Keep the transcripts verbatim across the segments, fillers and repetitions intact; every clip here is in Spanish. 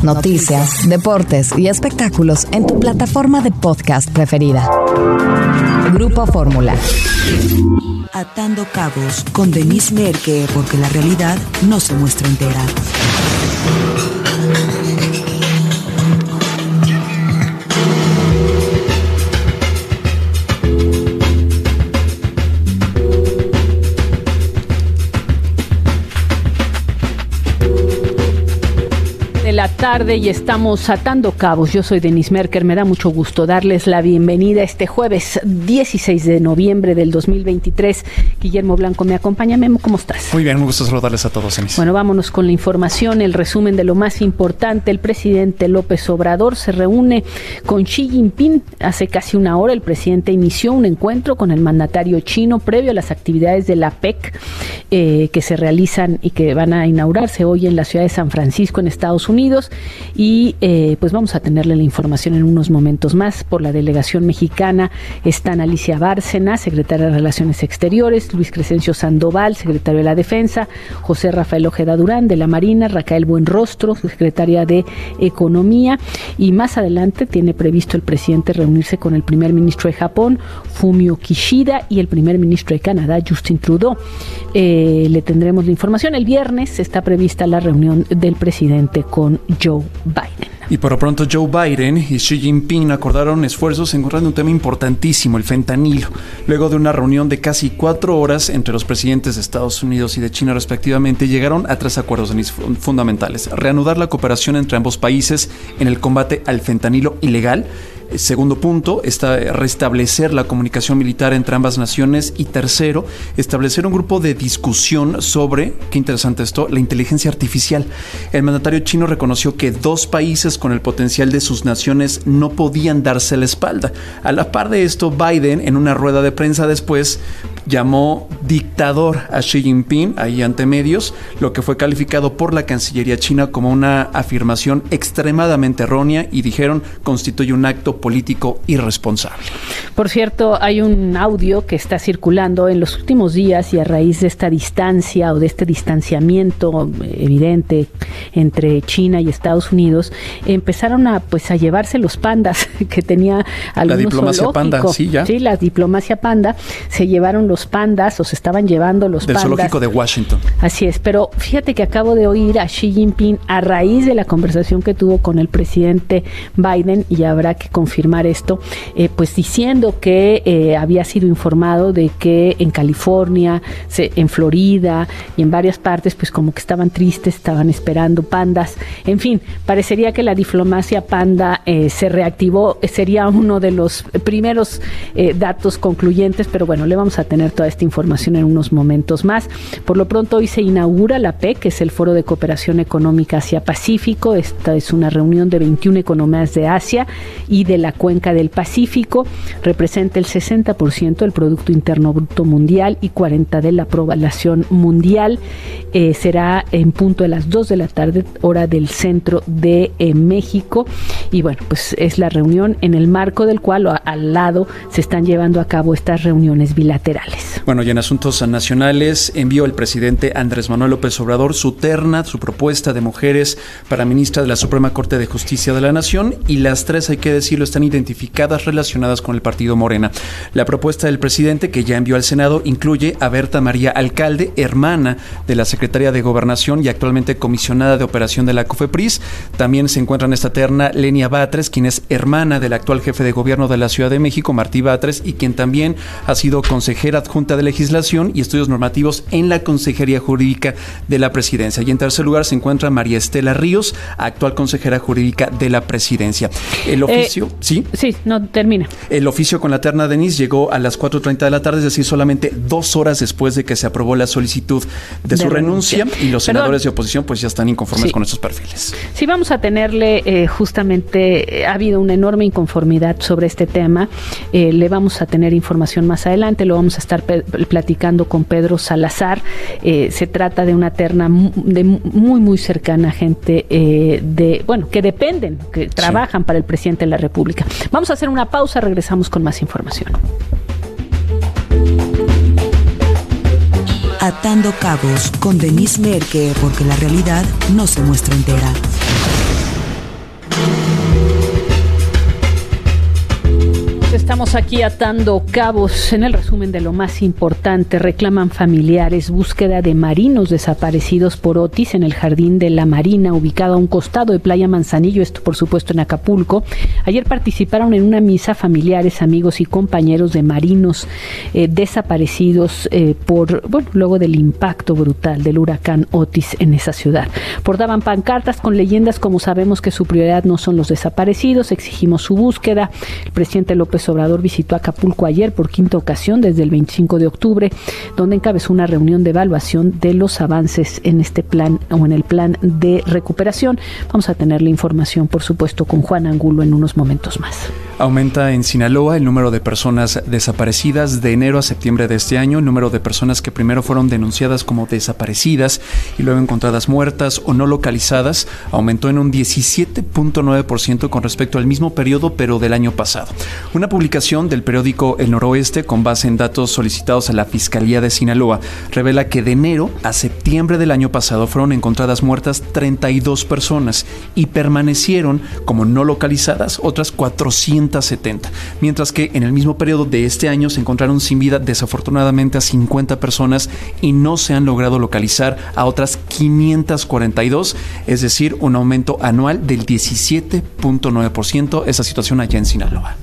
noticias, deportes y espectáculos en tu plataforma de podcast preferida. Grupo Fórmula. Atando cabos con Denise Merker, porque la realidad no se muestra entera. La tarde y estamos atando cabos. Yo soy Denise Merker, me da mucho gusto darles la bienvenida este jueves dieciséis de noviembre del dos mil veintitrés. Guillermo Blanco me acompaña. Memo, ¿cómo estás? Muy bien, un gusto saludarles a todos, Denise. Bueno, vámonos con la información, el resumen de lo más importante. El presidente López Obrador se reúne con Xi Jinping. Hace casi una hora el presidente inició un encuentro con el mandatario chino previo a las actividades de la P E C eh, que se realizan y que van a inaugurarse hoy en la ciudad de San Francisco, en Estados Unidos. Y eh, pues vamos a tenerle la información en unos momentos más. Por la delegación mexicana están Alicia Bárcena, secretaria de Relaciones Exteriores, Luis Crescencio Sandoval, secretario de la Defensa, José Rafael Ojeda Durán de la Marina, Raquel Buenrostro, secretaria de Economía, y más adelante tiene previsto el presidente reunirse con el primer ministro de Japón, Fumio Kishida, y el primer ministro de Canadá, Justin Trudeau. Eh, le tendremos la información. El viernes está prevista la reunión del presidente con Joe Biden. Y por lo pronto Joe Biden y Xi Jinping acordaron esfuerzos en contra de un tema importantísimo, el fentanilo. Luego de una reunión de casi cuatro horas entre los presidentes de Estados Unidos y de China respectivamente, llegaron a tres acuerdos fundamentales. Reanudar la cooperación entre ambos países en el combate al fentanilo ilegal. Segundo punto, está restablecer la comunicación militar entre ambas naciones. Y tercero, establecer un grupo de discusión sobre, qué interesante esto, la inteligencia artificial. El mandatario chino reconoció que dos países con el potencial de sus naciones no podían darse la espalda. A la par de esto, Biden, en una rueda de prensa después, llamó dictador a Xi Jinping, ahí ante medios, lo que fue calificado por la Cancillería china como una afirmación extremadamente errónea y dijeron constituye un acto político irresponsable. Por cierto, hay un audio que está circulando en los últimos días y a raíz de esta distancia o de este distanciamiento evidente entre China y Estados Unidos, empezaron a pues a llevarse los pandas que tenía algunos La diplomacia panda, sí, ya. Sí, la diplomacia panda, se llevaron los pandas o se estaban llevando los Del pandas. Del zoológico de Washington. Así es, pero fíjate que acabo de oír a Xi Jinping a raíz de la conversación que tuvo con el presidente Biden, y habrá que confirmar esto, eh, pues diciendo que eh, había sido informado de que en California, se, en Florida y en varias partes, pues como que estaban tristes, estaban esperando pandas. En fin, parecería que la diplomacia panda eh, se reactivó, sería uno de los primeros eh, datos concluyentes, pero bueno, le vamos a tener toda esta información en unos momentos más. Por lo pronto, hoy se inaugura la P E C, que es el Foro de Cooperación Económica Asia-Pacífico. Esta es una reunión de veintiuna economías de Asia y de la cuenca del Pacífico. Representa el sesenta por ciento del Producto Interno Bruto Mundial y cuarenta por ciento de la población mundial. Eh, será en punto de las dos de la tarde, hora del centro de eh, México. Y bueno, pues es la reunión en el marco del cual a, al lado se están llevando a cabo estas reuniones bilaterales. Bueno, y en asuntos nacionales, envió el presidente Andrés Manuel López Obrador su terna, su propuesta de mujeres para ministra de la Suprema Corte de Justicia de la Nación, y las tres, hay que decirlo, están identificadas relacionadas con el partido Morena. La propuesta del presidente, que ya envió al Senado, incluye a Berta María Alcalde, hermana de la secretaria de Gobernación y actualmente comisionada de operación de la COFEPRIS. También se encuentra en esta terna Lenia Batres, quien es hermana del actual jefe de gobierno de la Ciudad de México, Martí Batres, y quien también ha sido consejera adjunta de Legislación y Estudios Normativos en la Consejería Jurídica de la Presidencia. Y en tercer lugar se encuentra María Estela Ríos, actual consejera jurídica de la Presidencia. El oficio, eh, ¿sí? Sí, no, termina. El oficio con la terna Denise llegó a las cuatro treinta de la tarde, es decir, solamente dos horas después de que se aprobó la solicitud de, de su renuncia, renuncia, y los Perdón. senadores de oposición pues ya están inconformes sí. con estos perfiles. Sí, vamos a tenerle eh, justamente, eh, ha habido una enorme inconformidad sobre este tema, eh, le vamos a tener información más adelante, lo vamos a estar pe- platicando con Pedro Salazar. Eh, se trata de una terna de muy muy cercana a gente eh, de, bueno, que dependen, que trabajan sí. para el presidente de la República. Vamos a hacer una pausa, regresamos con más información. Atando cabos con Denise Merker, porque la realidad no se muestra entera. Estamos aquí atando cabos. En el resumen de lo más importante, reclaman familiares búsqueda de marinos desaparecidos por Otis en el Jardín de la Marina, ubicado a un costado de Playa Manzanillo, esto por supuesto en Acapulco. Ayer participaron en una misa familiares, amigos y compañeros de marinos eh, desaparecidos eh, por, bueno, luego del impacto brutal del huracán Otis en esa ciudad. Portaban pancartas con leyendas como sabemos que su prioridad no son los desaparecidos, exigimos su búsqueda. El presidente López Obrador visitó Acapulco ayer por quinta ocasión desde el veinticinco de octubre, donde encabezó una reunión de evaluación de los avances en este plan o en el plan de recuperación. Vamos a tener la información, por supuesto, con Juan Angulo en unos momentos más. Aumenta en Sinaloa el número de personas desaparecidas de enero a septiembre de este año. El número de personas que primero fueron denunciadas como desaparecidas y luego encontradas muertas o no localizadas aumentó en un diecisiete punto nueve por ciento con respecto al mismo periodo, pero del año pasado. Una publicación del periódico El Noroeste, con base en datos solicitados a la Fiscalía de Sinaloa, revela que de enero a septiembre del año pasado fueron encontradas muertas treinta y dos personas y permanecieron como no localizadas otras cuatrocientas setenta, mientras que en el mismo periodo de este año se encontraron sin vida desafortunadamente a cincuenta personas y no se han logrado localizar a otras quinientas cuarenta y dos, es decir, un aumento anual del diecisiete punto nueve por ciento, esa situación allá en Sinaloa.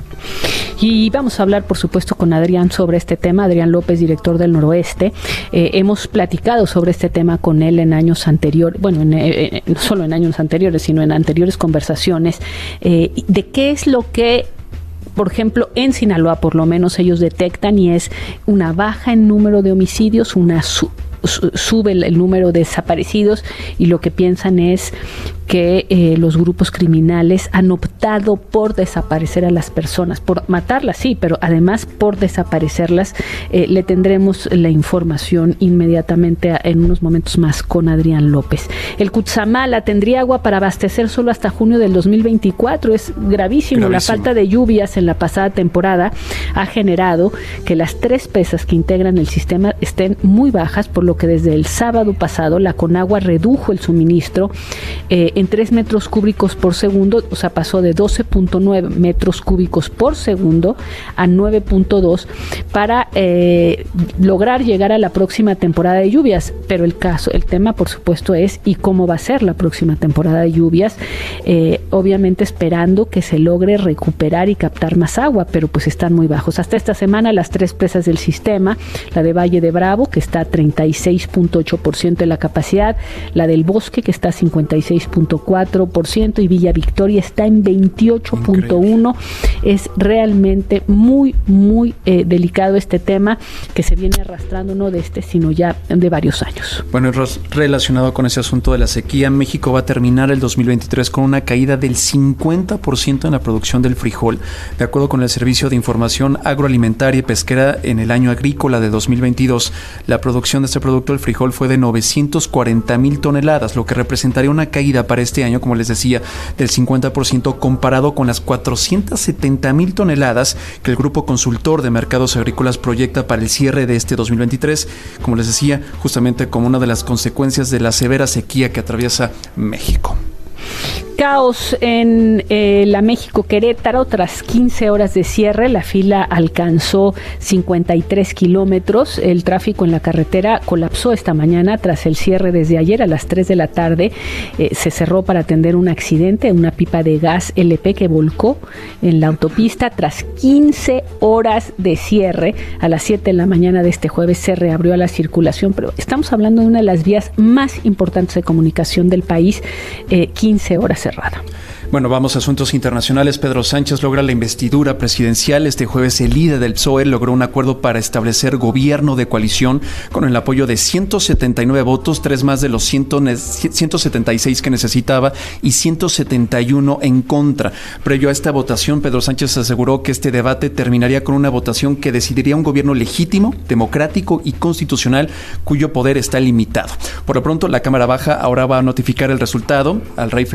Y vamos a hablar, por supuesto, con Adrián sobre este tema. Adrián López, director del Noroeste. Eh, hemos platicado sobre este tema con él en años anteriores, bueno, en, eh, no solo en años anteriores, sino en anteriores conversaciones, eh, de qué es lo que, por ejemplo, en Sinaloa, por lo menos ellos detectan, y es una baja en número de homicidios, una su- sube el, el número de desaparecidos, y lo que piensan es que eh, los grupos criminales han optado por desaparecer a las personas, por matarlas, sí, pero además por desaparecerlas. Eh, le tendremos la información inmediatamente a, en unos momentos más con Adrián López. El Cutzamala tendría agua para abastecer solo hasta junio del dos mil veinticuatro. Es gravísimo. gravísimo. La falta de lluvias en la pasada temporada ha generado que las tres presas que integran el sistema estén muy bajas, por lo que desde el sábado pasado la Conagua redujo el suministro eh, en tres metros cúbicos por segundo, o sea, pasó de doce punto nueve metros cúbicos por segundo a nueve punto dos para eh, lograr llegar a la próxima temporada de lluvias. Pero el caso, el tema, por supuesto, es ¿y cómo va a ser la próxima temporada de lluvias? Eh, obviamente esperando que se logre recuperar y captar más agua, pero pues están muy bajos. Hasta esta semana las tres presas del sistema, la de Valle de Bravo, que está a treinta y seis punto ocho por ciento de la capacidad, la del Bosque, que está a cincuenta y seis punto cuatro por ciento, y Villa Victoria está en veintiocho punto uno. Es realmente muy, muy eh, delicado este tema que se viene arrastrando no de este, sino ya de varios años. Bueno, relacionado con ese asunto de la sequía, México va a terminar el dos mil veintitrés con una caída del cincuenta por ciento en la producción del frijol. De acuerdo con el Servicio de Información Agroalimentaria y Pesquera, en el año agrícola de dos mil veintidós, la producción de este producto, el frijol, fue de novecientos cuarenta mil toneladas, lo que representaría una caída para este año, como les decía, del cincuenta por ciento comparado con las cuatrocientas setenta mil toneladas que el Grupo Consultor de Mercados Agrícolas proyecta para el cierre de este dos mil veintitrés, como les decía, justamente como una de las consecuencias de la severa sequía que atraviesa México. Caos en eh, la México-Querétaro. Tras quince horas de cierre, la fila alcanzó cincuenta y tres kilómetros. El tráfico en la carretera colapsó esta mañana tras el cierre desde ayer a las tres de la tarde. Eh, se cerró para atender un accidente, una pipa de gas L P que volcó en la autopista. Tras quince horas de cierre, a las siete de la mañana de este jueves se reabrió a la circulación, pero estamos hablando de una de las vías más importantes de comunicación del país, eh, quince horas cerrada. Bueno, vamos a asuntos internacionales. Pedro Sánchez logra la investidura presidencial. Este jueves el líder del P S O E logró un acuerdo para establecer gobierno de coalición con el apoyo de ciento setenta y nueve votos, tres más de los ciento setenta y seis que necesitaba y ciento setenta y uno en contra. Previo a esta votación, Pedro Sánchez aseguró que este debate terminaría con una votación que decidiría un gobierno legítimo, democrático y constitucional cuyo poder está limitado. Por lo pronto, la Cámara Baja ahora va a notificar el resultado al rey Felipe sexto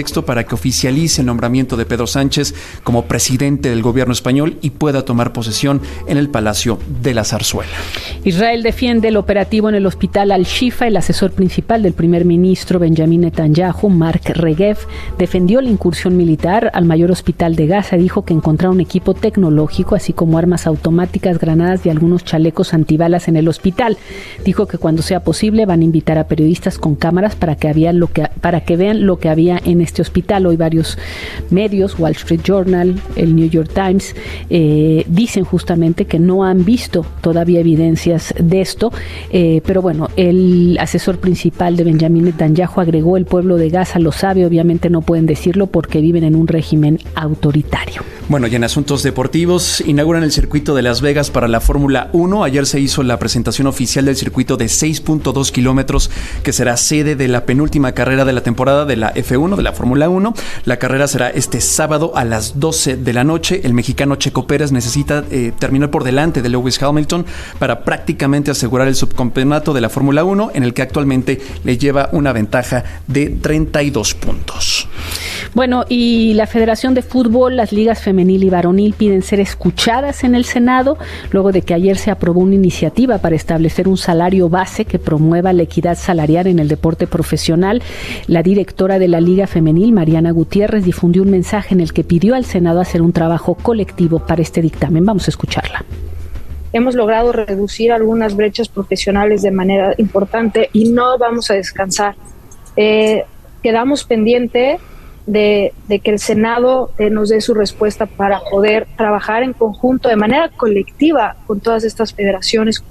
pretexto para que oficialice el nombramiento de Pedro Sánchez como presidente del gobierno español y pueda tomar posesión en el Palacio de la Zarzuela. Israel defiende el operativo en el hospital Al-Shifa. El asesor principal del primer ministro Benjamin Netanyahu, Mark Regev, defendió la incursión militar al mayor hospital de Gaza. Dijo que encontraron equipo tecnológico, así como armas automáticas, granadas y algunos chalecos antibalas en el hospital. Dijo que cuando sea posible van a invitar a periodistas con cámaras para que, había lo que, para que vean lo que había en este hospital. Hoy varios medios, Wall Street Journal, el New York Times, eh, dicen justamente que no han visto todavía evidencias de esto, eh, pero bueno, el asesor principal de Benjamin Netanyahu agregó: el pueblo de Gaza lo sabe, obviamente no pueden decirlo porque viven en un régimen autoritario. Bueno, y en asuntos deportivos, inauguran el circuito de Las Vegas para la Fórmula uno. Ayer se hizo la presentación oficial del circuito de seis punto dos kilómetros, que será sede de la penúltima carrera de la temporada de la F uno, de la Fórmula uno. La carrera será este sábado a las doce de la noche. El mexicano Checo Pérez necesita eh, terminar por delante de Lewis Hamilton para prácticamente asegurar el subcampeonato de la Fórmula uno, en el que actualmente le lleva una ventaja de treinta y dos puntos. Bueno, y la Federación de Fútbol, las ligas femenil y varonil piden ser escuchadas en el Senado, luego de que ayer se aprobó una iniciativa para establecer un salario base que promueva la equidad salarial en el deporte profesional. La directora de la Liga Femenil, Mariana Gutiérrez, difundió un mensaje en el que pidió al Senado hacer un trabajo colectivo para este dictamen. Vamos a escucharla. Hemos logrado reducir algunas brechas profesionales de manera importante y no vamos a descansar. Eh, quedamos pendiente De, de que el Senado eh, nos dé su respuesta para poder trabajar en conjunto, de manera colectiva, con todas estas federaciones.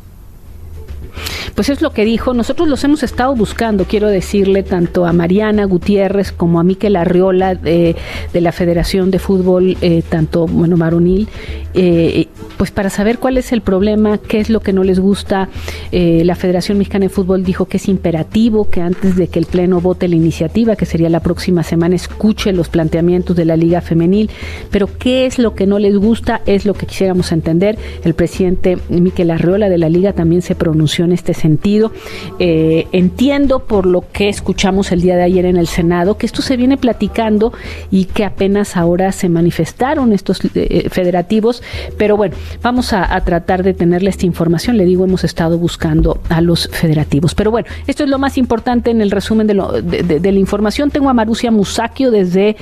Pues es lo que dijo. Nosotros los hemos estado buscando, quiero decirle, tanto a Mariana Gutiérrez como a Miquel Arriola de, de la Federación de Fútbol, eh, tanto bueno varonil, eh, pues para saber cuál es el problema, qué es lo que no les gusta. Eh, la Federación Mexicana de Fútbol dijo que es imperativo que antes de que el Pleno vote la iniciativa, que sería la próxima semana, escuche los planteamientos de la Liga Femenil. Pero qué es lo que no les gusta es lo que quisiéramos entender. El presidente Miquel Arriola de la Liga también se pronunció en este sentido. Eh, entiendo por lo que escuchamos el día de ayer en el Senado que esto se viene platicando y que apenas ahora se manifestaron estos eh, federativos, pero bueno, vamos a, a tratar de tenerle esta información. Le digo, hemos estado buscando a los federativos, pero bueno, esto es lo más importante en el resumen de, lo, de, de, de la información. Tengo a Marusia Musacchio desde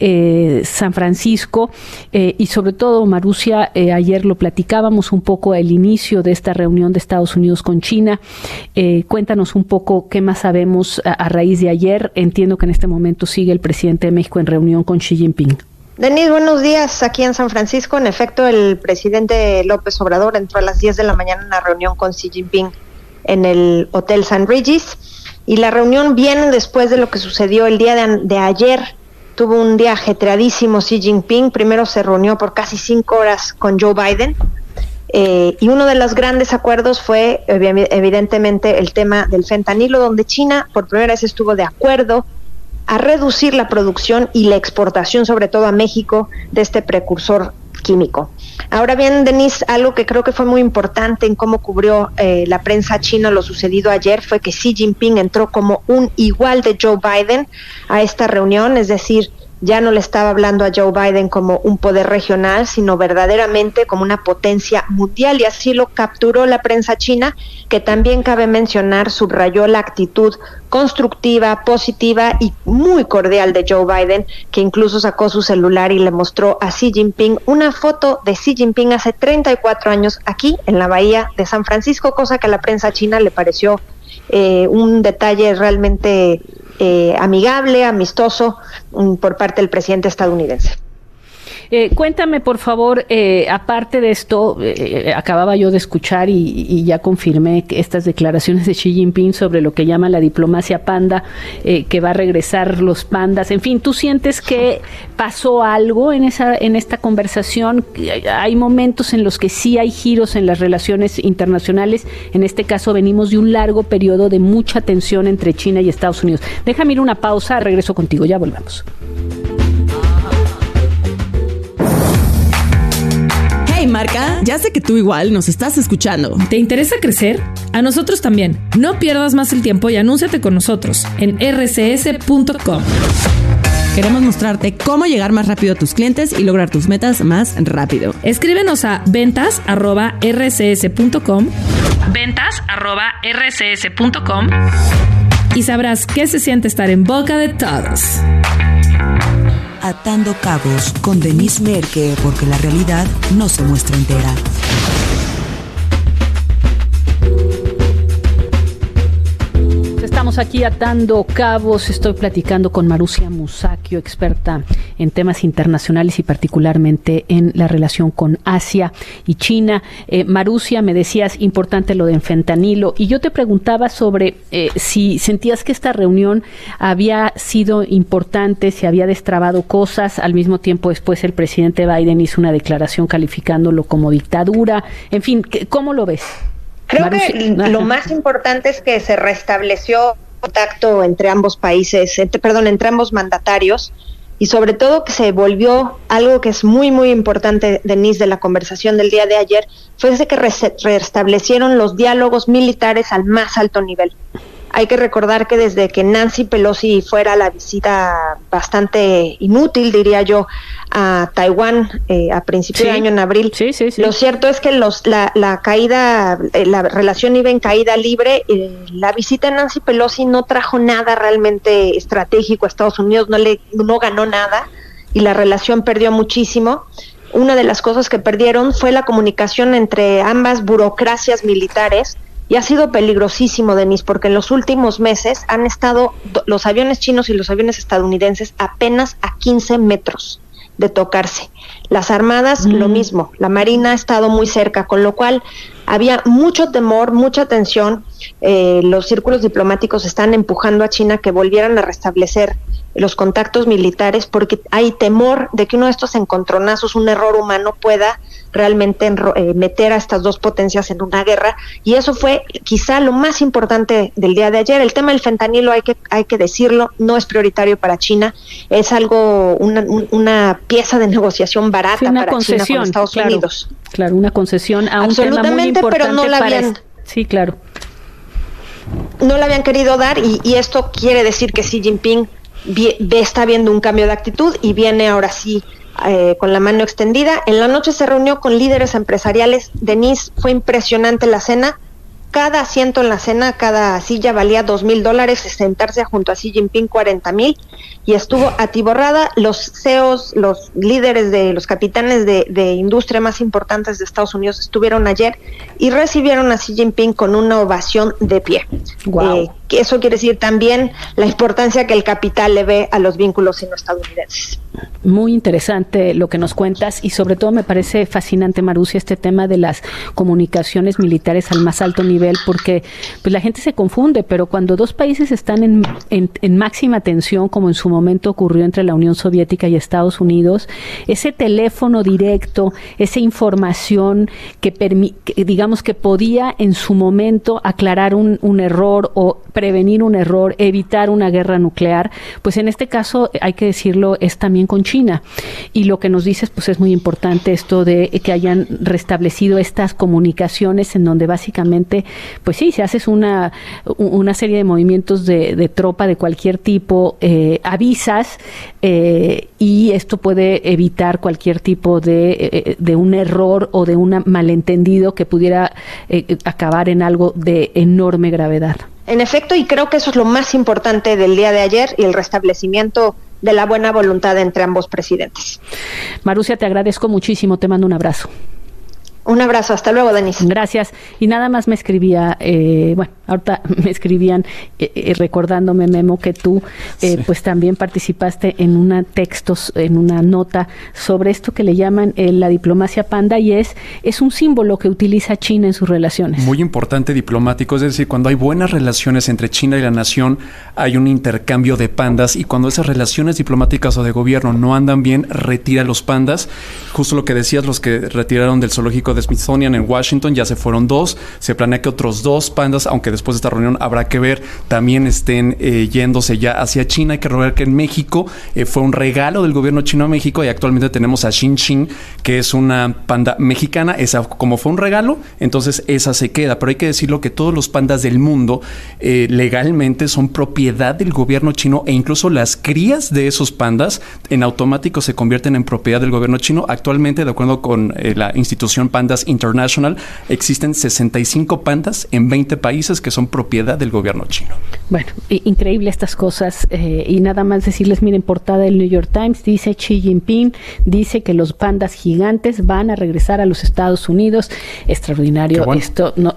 eh, San Francisco eh, y sobre todo, Marusia, eh, ayer lo platicábamos un poco el inicio de esta reunión de Estados Unidos con China. Eh, cuéntanos un poco qué más sabemos a, a raíz de ayer. Entiendo que en este momento sigue el presidente de México en reunión con Xi Jinping. Denise, buenos días. Aquí en San Francisco, en efecto, el presidente López Obrador entró a las diez de la mañana en una reunión con Xi Jinping en el Hotel San Regis, y la reunión viene después de lo que sucedió el día de, de ayer. Tuvo un día ajetreadísimo Xi Jinping. Primero se reunió por casi cinco horas con Joe Biden, Eh, y uno de los grandes acuerdos fue evidentemente el tema del fentanilo, donde China por primera vez estuvo de acuerdo a reducir la producción y la exportación, sobre todo a México, de este precursor químico. Ahora bien, Denise, algo que creo que fue muy importante en cómo cubrió eh, la prensa china lo sucedido ayer fue que Xi Jinping entró como un igual de Joe Biden a esta reunión, es decir, ya no le estaba hablando a Joe Biden como un poder regional, sino verdaderamente como una potencia mundial, y así lo capturó la prensa china, que también cabe mencionar, subrayó la actitud constructiva, positiva y muy cordial de Joe Biden, que incluso sacó su celular y le mostró a Xi Jinping una foto de Xi Jinping hace treinta y cuatro años aquí en la bahía de San Francisco, cosa que a la prensa china le pareció eh, un detalle realmente Eh, amigable, amistoso um, por parte del presidente estadounidense. Eh, cuéntame, por favor, eh, aparte de esto, eh, acababa yo de escuchar y, y ya confirmé que estas declaraciones de Xi Jinping sobre lo que llama la diplomacia panda, eh, que va a regresar los pandas. En fin, ¿tú sientes que pasó algo en esa en esta conversación? Hay momentos en los que sí hay giros en las relaciones internacionales. En este caso venimos de un largo periodo de mucha tensión entre China y Estados Unidos. Déjame ir una pausa, regreso contigo, ya volvemos. Hey Marca, ya sé que tú igual nos estás escuchando. ¿Te interesa crecer? A nosotros también. No pierdas más el tiempo y anúnciate con nosotros en erre ce ese punto com. Queremos mostrarte cómo llegar más rápido a tus clientes y lograr tus metas más rápido. Escríbenos a ventas arroba r c s punto com ventas arroba r c s punto com y sabrás qué se siente estar en boca de todos. Atando cabos con Denise Merker, porque la realidad no se muestra entera. Estamos aquí atando cabos. Estoy platicando con Marussia Musacchio, experta en temas internacionales y particularmente en la relación con Asia y China. Eh, Marussia, me decías importante lo de fentanilo, y yo te preguntaba sobre eh, si sentías que esta reunión había sido importante, si había destrabado cosas. Al mismo tiempo, después el presidente Biden hizo una declaración calificándolo como dictadura. En fin, ¿cómo lo ves? Creo que lo más importante es que se restableció contacto entre ambos países, entre, perdón, entre ambos mandatarios, y sobre todo que se volvió algo que es muy, muy importante, Denise, de la conversación del día de ayer, fue ese que res- restablecieron los diálogos militares al más alto nivel. Hay que recordar que desde que Nancy Pelosi fuera a la visita bastante inútil, diría yo, a Taiwán eh, a principios sí. de año, en abril, sí, sí, sí. lo cierto es que los, la, la caída, eh, la relación iba en caída libre. Eh, la visita de Nancy Pelosi no trajo nada realmente estratégico a Estados Unidos, no, le, no ganó nada y la relación perdió muchísimo. Una de las cosas que perdieron fue la comunicación entre ambas burocracias militares. Y ha sido peligrosísimo, Denise, porque en los últimos meses han estado los aviones chinos y los aviones estadounidenses apenas a quince metros de tocarse. Las armadas, mm. lo mismo. La Marina ha estado muy cerca, con lo cual había mucho temor, mucha tensión. Eh, los círculos diplomáticos están empujando a China que volvieran a restablecer los contactos militares, porque hay temor de que uno de estos encontronazos, un error humano, pueda realmente enro- eh, meter a estas dos potencias en una guerra, y eso fue quizá lo más importante del día de ayer. El tema del fentanilo, hay que hay que decirlo, no es prioritario para China, es algo, una, un, una pieza de negociación barata sí, para China con Estados claro, Unidos. Claro, una concesión a un tema muy importante, pero no la para habían, este. Sí, claro. No la habían querido dar, y, y esto quiere decir que Xi Jinping vi, ve, está viendo un cambio de actitud y viene ahora sí Eh, con la mano extendida. En la noche se reunió con líderes empresariales. Denise, fue impresionante la cena. Cada asiento en la cena, cada silla valía dos mil dólares, sentarse junto a Xi Jinping cuarenta mil, y estuvo atiborrada. Los C E Os, los líderes de los capitanes de, de industria más importantes de Estados Unidos estuvieron ayer y recibieron a Xi Jinping con una ovación de pie. Wow. Eh, que eso quiere decir también la importancia que el capital le ve a los vínculos sino-estadounidenses. Muy interesante lo que nos cuentas, y sobre todo me parece fascinante, Marussia, este tema de las comunicaciones militares al más alto nivel, porque pues la gente se confunde, pero cuando dos países están en, en, en máxima tensión, como en su momento ocurrió entre la Unión Soviética y Estados Unidos, ese teléfono directo, esa información que, permi- que digamos que podía en su momento aclarar un, un error o prevenir un error, evitar una guerra nuclear, pues en este caso, hay que decirlo, es también con China. Y lo que nos dices, pues es muy importante esto de que hayan restablecido estas comunicaciones en donde básicamente, pues sí, si haces una, una serie de movimientos de, de tropa de cualquier tipo, eh, avisas eh, y esto puede evitar cualquier tipo de, eh, de un error o de un malentendido que pudiera eh, acabar en algo de enorme gravedad. En efecto, y creo que eso es lo más importante del día de ayer, y el restablecimiento de la buena voluntad entre ambos presidentes. Marussia, te agradezco muchísimo, te mando un abrazo. Un abrazo, hasta luego, Denise. Gracias. Y nada más me escribía, eh, bueno, ahorita me escribían eh, eh, recordándome, Memo, que tú eh, sí. pues también participaste en una textos, en una nota sobre esto que le llaman eh, la diplomacia panda, y es, es un símbolo que utiliza China en sus relaciones. Muy importante diplomático, es decir, cuando hay buenas relaciones entre China y la nación, hay un intercambio de pandas, y cuando esas relaciones diplomáticas o de gobierno no andan bien, retira los pandas. Justo lo que decías, los que retiraron del zoológico zoológico de Smithsonian en Washington ya se fueron dos. Se planea que otros dos pandas, aunque después de esta reunión habrá que ver, también estén eh, yéndose ya hacia China. Hay que recordar que en México eh, fue un regalo del gobierno chino a México y actualmente tenemos a Xin Xin, que es una panda mexicana. Esa, como fue un regalo, entonces esa se queda. Pero hay que decirlo que todos los pandas del mundo eh, legalmente son propiedad del gobierno chino, e incluso las crías de esos pandas en automático se convierten en propiedad del gobierno chino. Actualmente, de acuerdo con eh, la institución Pandas International, existen sesenta y cinco pandas en veinte países que son propiedad del gobierno chino. Bueno, increíble estas cosas, eh, y nada más decirles, miren, portada del New York Times, dice Xi Jinping, dice que los pandas gigantes van a regresar a los Estados Unidos. Extraordinario. Bueno. Esto, no.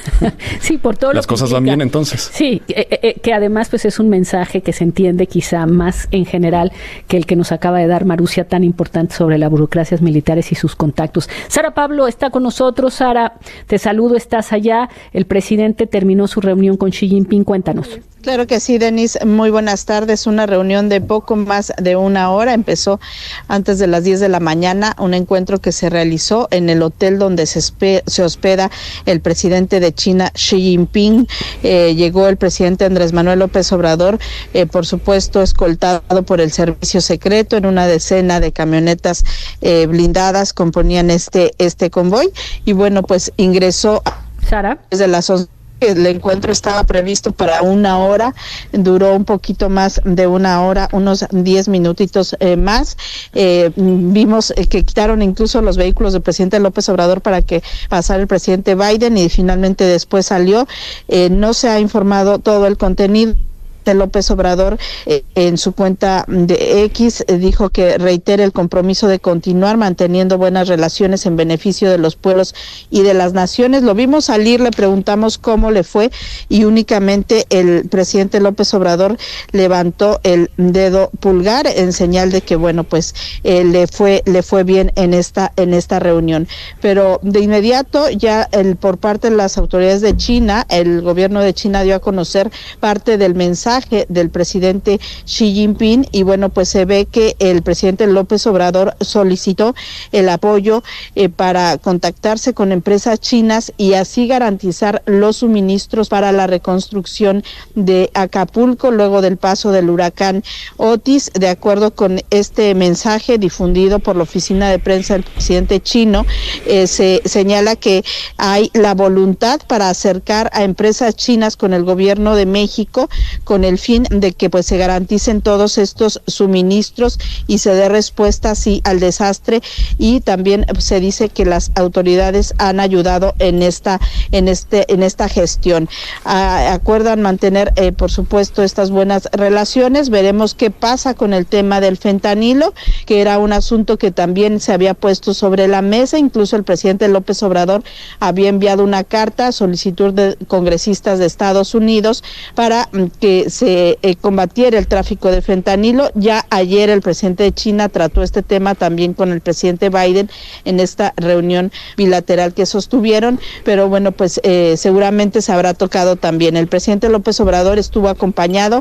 Sí, por todo las lo que cosas implica. Van bien entonces. Sí, eh, eh, que además pues es un mensaje que se entiende quizá más en general que el que nos acaba de dar Marusia, tan importante sobre las burocracias militares y sus contactos. Sara Pablo está con nosotros. Sara, te saludo, estás allá. El presidente terminó su reunión con Xi Jinping. Cuéntanos. Claro que sí, Denise. Muy buenas tardes. Una reunión de poco más de una hora. Empezó antes de las diez de la mañana, un encuentro que se realizó en el hotel donde se, espe- se hospeda el presidente de China, Xi Jinping. Eh, llegó el presidente Andrés Manuel López Obrador, eh, por supuesto, escoltado por el servicio secreto. En una decena de camionetas eh, blindadas componían este, este convoy. Y bueno, pues ingresó Sara desde las once. El encuentro estaba previsto para una hora, duró un poquito más de una hora, unos diez minutitos eh, más. Eh, vimos eh, que quitaron incluso los vehículos del presidente López Obrador para que pasara el presidente Biden, y finalmente después salió. Eh, no se ha informado todo el contenido. López Obrador eh, en su cuenta de X eh, dijo que reitera el compromiso de continuar manteniendo buenas relaciones en beneficio de los pueblos y de las naciones. Lo vimos salir, le preguntamos cómo le fue, y únicamente el presidente López Obrador levantó el dedo pulgar en señal de que bueno, pues eh, le fue le fue bien en esta en esta reunión. Pero de inmediato ya el por parte de las autoridades de China, el gobierno de China dio a conocer parte del mensaje del presidente Xi Jinping, y bueno, pues se ve que el presidente López Obrador solicitó el apoyo eh, para contactarse con empresas chinas y así garantizar los suministros para la reconstrucción de Acapulco luego del paso del huracán Otis. De acuerdo con este mensaje difundido por la oficina de prensa del presidente chino, eh, se señala que hay la voluntad para acercar a empresas chinas con el gobierno de México, con el fin de que pues se garanticen todos estos suministros y se dé respuesta así al desastre. Y también se dice que las autoridades han ayudado en esta en este en esta gestión. Ah, acuerdan mantener eh, por supuesto estas buenas relaciones. Veremos qué pasa con el tema del fentanilo, que era un asunto que también se había puesto sobre la mesa. Incluso el presidente López Obrador había enviado una carta a solicitud de congresistas de Estados Unidos para que se eh, combatiera el tráfico de fentanilo. Ya ayer el presidente de China trató este tema también con el presidente Biden en esta reunión bilateral que sostuvieron, pero bueno, pues eh, seguramente se habrá tocado también. El presidente López Obrador estuvo acompañado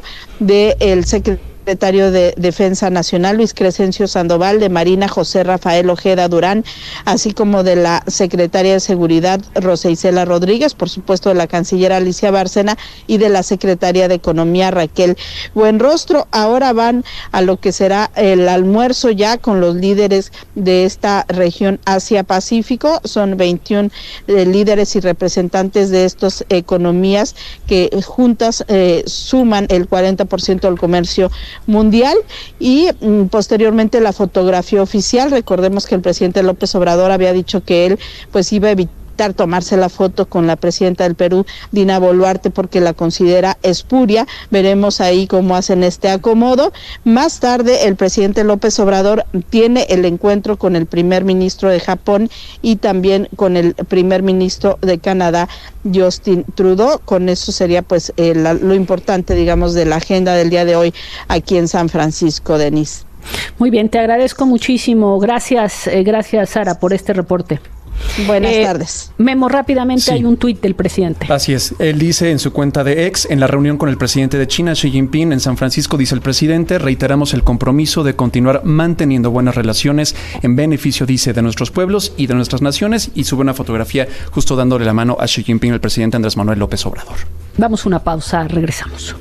del secretario secretario de Defensa Nacional, Luis Crescencio Sandoval, de Marina, José Rafael Ojeda Durán, así como de la secretaria de Seguridad, Rosa Isela Rodríguez, por supuesto de la canciller Alicia Bárcena y de la secretaria de Economía, Raquel Buenrostro. Ahora van a lo que será el almuerzo ya con los líderes de esta región Asia-Pacífico. Son veintiún eh, líderes y representantes de estas economías que juntas eh, suman el cuarenta por ciento del comercio mundial. Y mm, posteriormente la fotografía oficial. Recordemos que el presidente López Obrador había dicho que él pues iba a evitar tomarse la foto con la presidenta del Perú, Dina Boluarte, porque la considera espuria. Veremos ahí cómo hacen este acomodo. Más tarde el presidente López Obrador tiene el encuentro con el primer ministro de Japón y también con el primer ministro de Canadá, Justin Trudeau. Con eso sería pues eh, la, lo importante, digamos, de la agenda del día de hoy aquí en San Francisco, Denise. Muy bien, te agradezco muchísimo. Gracias, eh, gracias Sara por este reporte. Buenas Eh, tardes. Memo, rápidamente Sí. hay un tuit del presidente. Así es. Él dice en su cuenta de ex, en la reunión con el presidente de China, Xi Jinping, en San Francisco, dice el presidente, reiteramos el compromiso de continuar manteniendo buenas relaciones en beneficio, dice, de nuestros pueblos y de nuestras naciones, y sube una fotografía justo dándole la mano a Xi Jinping, el presidente Andrés Manuel López Obrador. Vamos a una pausa, regresamos.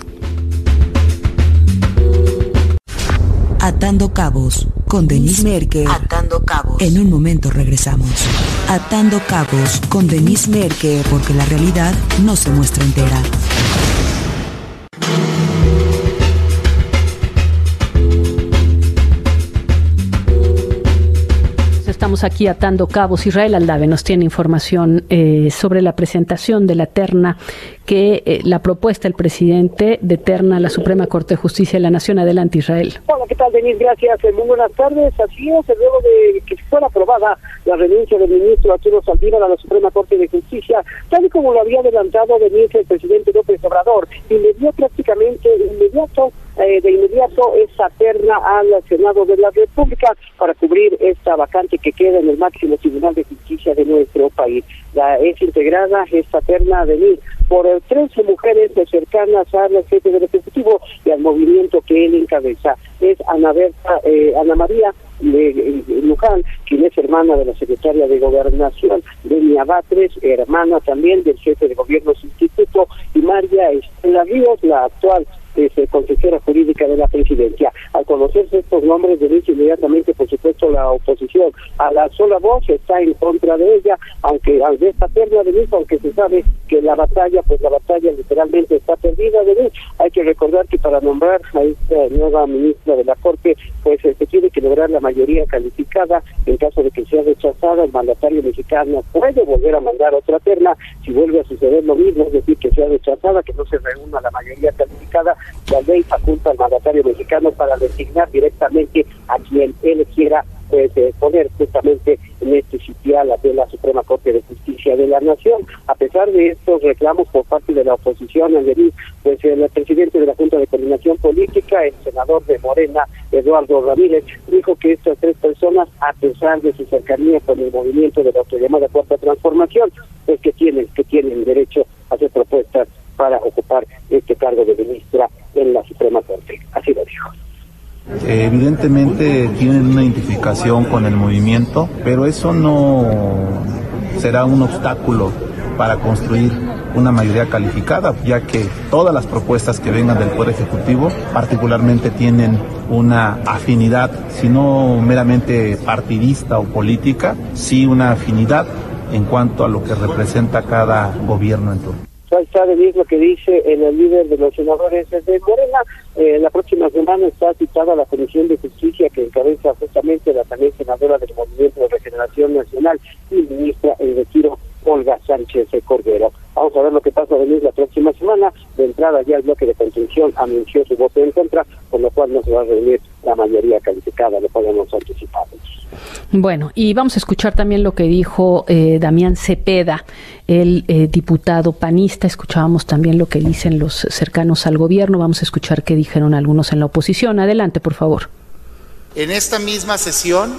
Atando Cabos con Denise Merker. Atando Cabos. En un momento regresamos. Atando Cabos con Denise Merker, porque la realidad no se muestra entera. Estamos aquí atando cabos. Israel Aldave nos tiene información eh, sobre la presentación de la terna que eh, la propuesta del presidente de terna a la Suprema Corte de Justicia de la Nación. Adelante, Israel. Hola, ¿qué tal, Denise? Gracias. Muy buenas tardes. Así es, luego de que fuera aprobada la renuncia del ministro Arturo Saldívar a la Suprema Corte de Justicia, tal y como lo había adelantado Denise el presidente López Obrador, y le dio prácticamente inmediato Eh, de inmediato esa terna al Senado de la República para cubrir esta vacante que queda en el máximo tribunal de justicia de nuestro país. La es integrada esta terna de mí por trece mujeres cercanas al jefe del Ejecutivo y al movimiento que él encabeza. Es Ana Berta, eh, Ana María eh, Luján, quien es hermana de la secretaria de Gobernación, Denia Batres, hermana también del jefe de gobierno sustituto, y María Estela Ríos, la actual es eh, consejera jurídica de la presidencia. Al conocerse estos nombres, denuncia inmediatamente, por supuesto, la oposición. A la sola voz está en contra de ella, aunque al de esta terna de mismo, aunque se sabe que la batalla, pues la batalla literalmente está perdida. De luz. Hay que recordar que para nombrar a esta nueva ministra de la Corte, pues eh, se tiene que lograr la mayoría calificada. En caso de que sea rechazada, el mandatario mexicano puede volver a mandar otra terna. Si vuelve a suceder lo mismo, es decir, que sea rechazada, que no se reúna la mayoría calificada, la ley faculta al mandatario mexicano para designar directamente a quien él quiera, pues, eh, poner justamente en este sitial de la Suprema Corte de Justicia de la Nación. A pesar de estos reclamos por parte de la oposición, pues el presidente de la Junta de Coordinación Política, el senador de Morena, Eduardo Ramírez, dijo que estas tres personas, a pesar de su cercanía con el movimiento de la autollamada Cuarta Transformación, pues que tienen, que tienen derecho a hacer propuestas para ocupar este cargo de ministra en la Suprema Corte. Así lo dijo. Evidentemente tienen una identificación con el movimiento, pero eso no será un obstáculo para construir una mayoría calificada, ya que todas las propuestas que vengan del Poder Ejecutivo particularmente tienen una afinidad, si no meramente partidista o política, sí una afinidad en cuanto a lo que representa cada gobierno en turno. Ahí está de mismo que dice el líder de los senadores de Morena. Eh, la próxima semana está citada la Comisión de Justicia que encabeza justamente la también senadora del Movimiento de Regeneración Nacional y ministra en retiro, Olga Sánchez Cordero. Vamos a ver lo que pasa de la próxima semana. De entrada ya el bloque de contención anunció su voto en contra, por lo cual no se va a reunir la mayoría calificada, lo podemos anticipar. Bueno, y vamos a escuchar también lo que dijo eh, Damián Cepeda, el eh, diputado panista. Escuchábamos también lo que dicen los cercanos al gobierno. Vamos a escuchar qué dijeron algunos en la oposición. Adelante, por favor. En esta misma sesión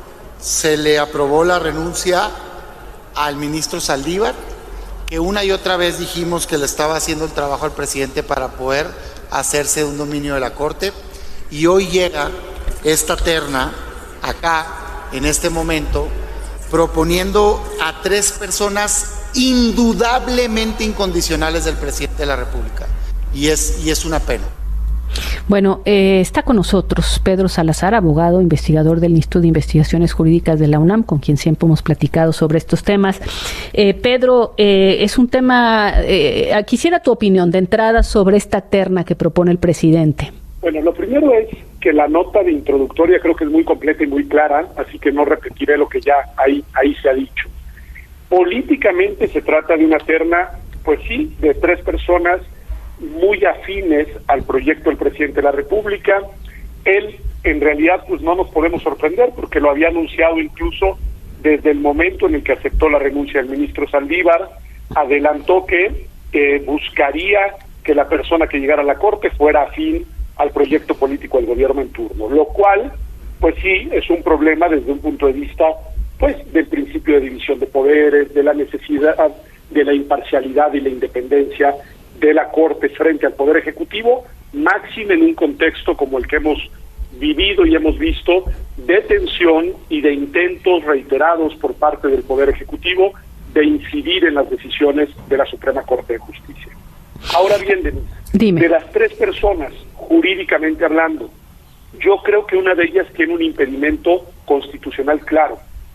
se le aprobó la renuncia al ministro Saldívar, que una y otra vez dijimos que le estaba haciendo el trabajo al presidente para poder hacerse un dominio de la Corte, y hoy llega esta terna acá, en este momento, proponiendo a tres personas indudablemente incondicionales del presidente de la República, y es, y es una pena. Bueno, eh, está con nosotros Pedro Salazar, abogado, investigador del Instituto de Investigaciones Jurídicas de la UNAM, con quien siempre hemos platicado sobre estos temas. Eh, Pedro, eh, es un tema, eh, quisiera tu opinión de entrada sobre esta terna que propone el presidente. Bueno, lo primero es que la nota de introductoria creo que es muy completa y muy clara, así que no repetiré lo que ya ahí, ahí se ha dicho. Políticamente se trata de una terna, pues sí, de tres personas muy afines al proyecto del presidente de la República. Él, en realidad, pues no nos podemos sorprender porque lo había anunciado incluso desde el momento en el que aceptó la renuncia del ministro Saldívar. Adelantó que eh, buscaría que la persona que llegara a la Corte fuera afín al proyecto político del gobierno en turno, lo cual, pues sí, es un problema desde un punto de vista pues del principio de división de poderes, de la necesidad de la imparcialidad y la independencia de la Corte frente al Poder Ejecutivo, máxime en un contexto como el que hemos vivido y hemos visto de tensión y de intentos reiterados por parte del Poder Ejecutivo de incidir en las decisiones de la Suprema Corte de Justicia. Ahora bien, Denise, Dime. de las tres personas, jurídicamente hablando, yo creo que una de ellas tiene un impedimento constitucional claro.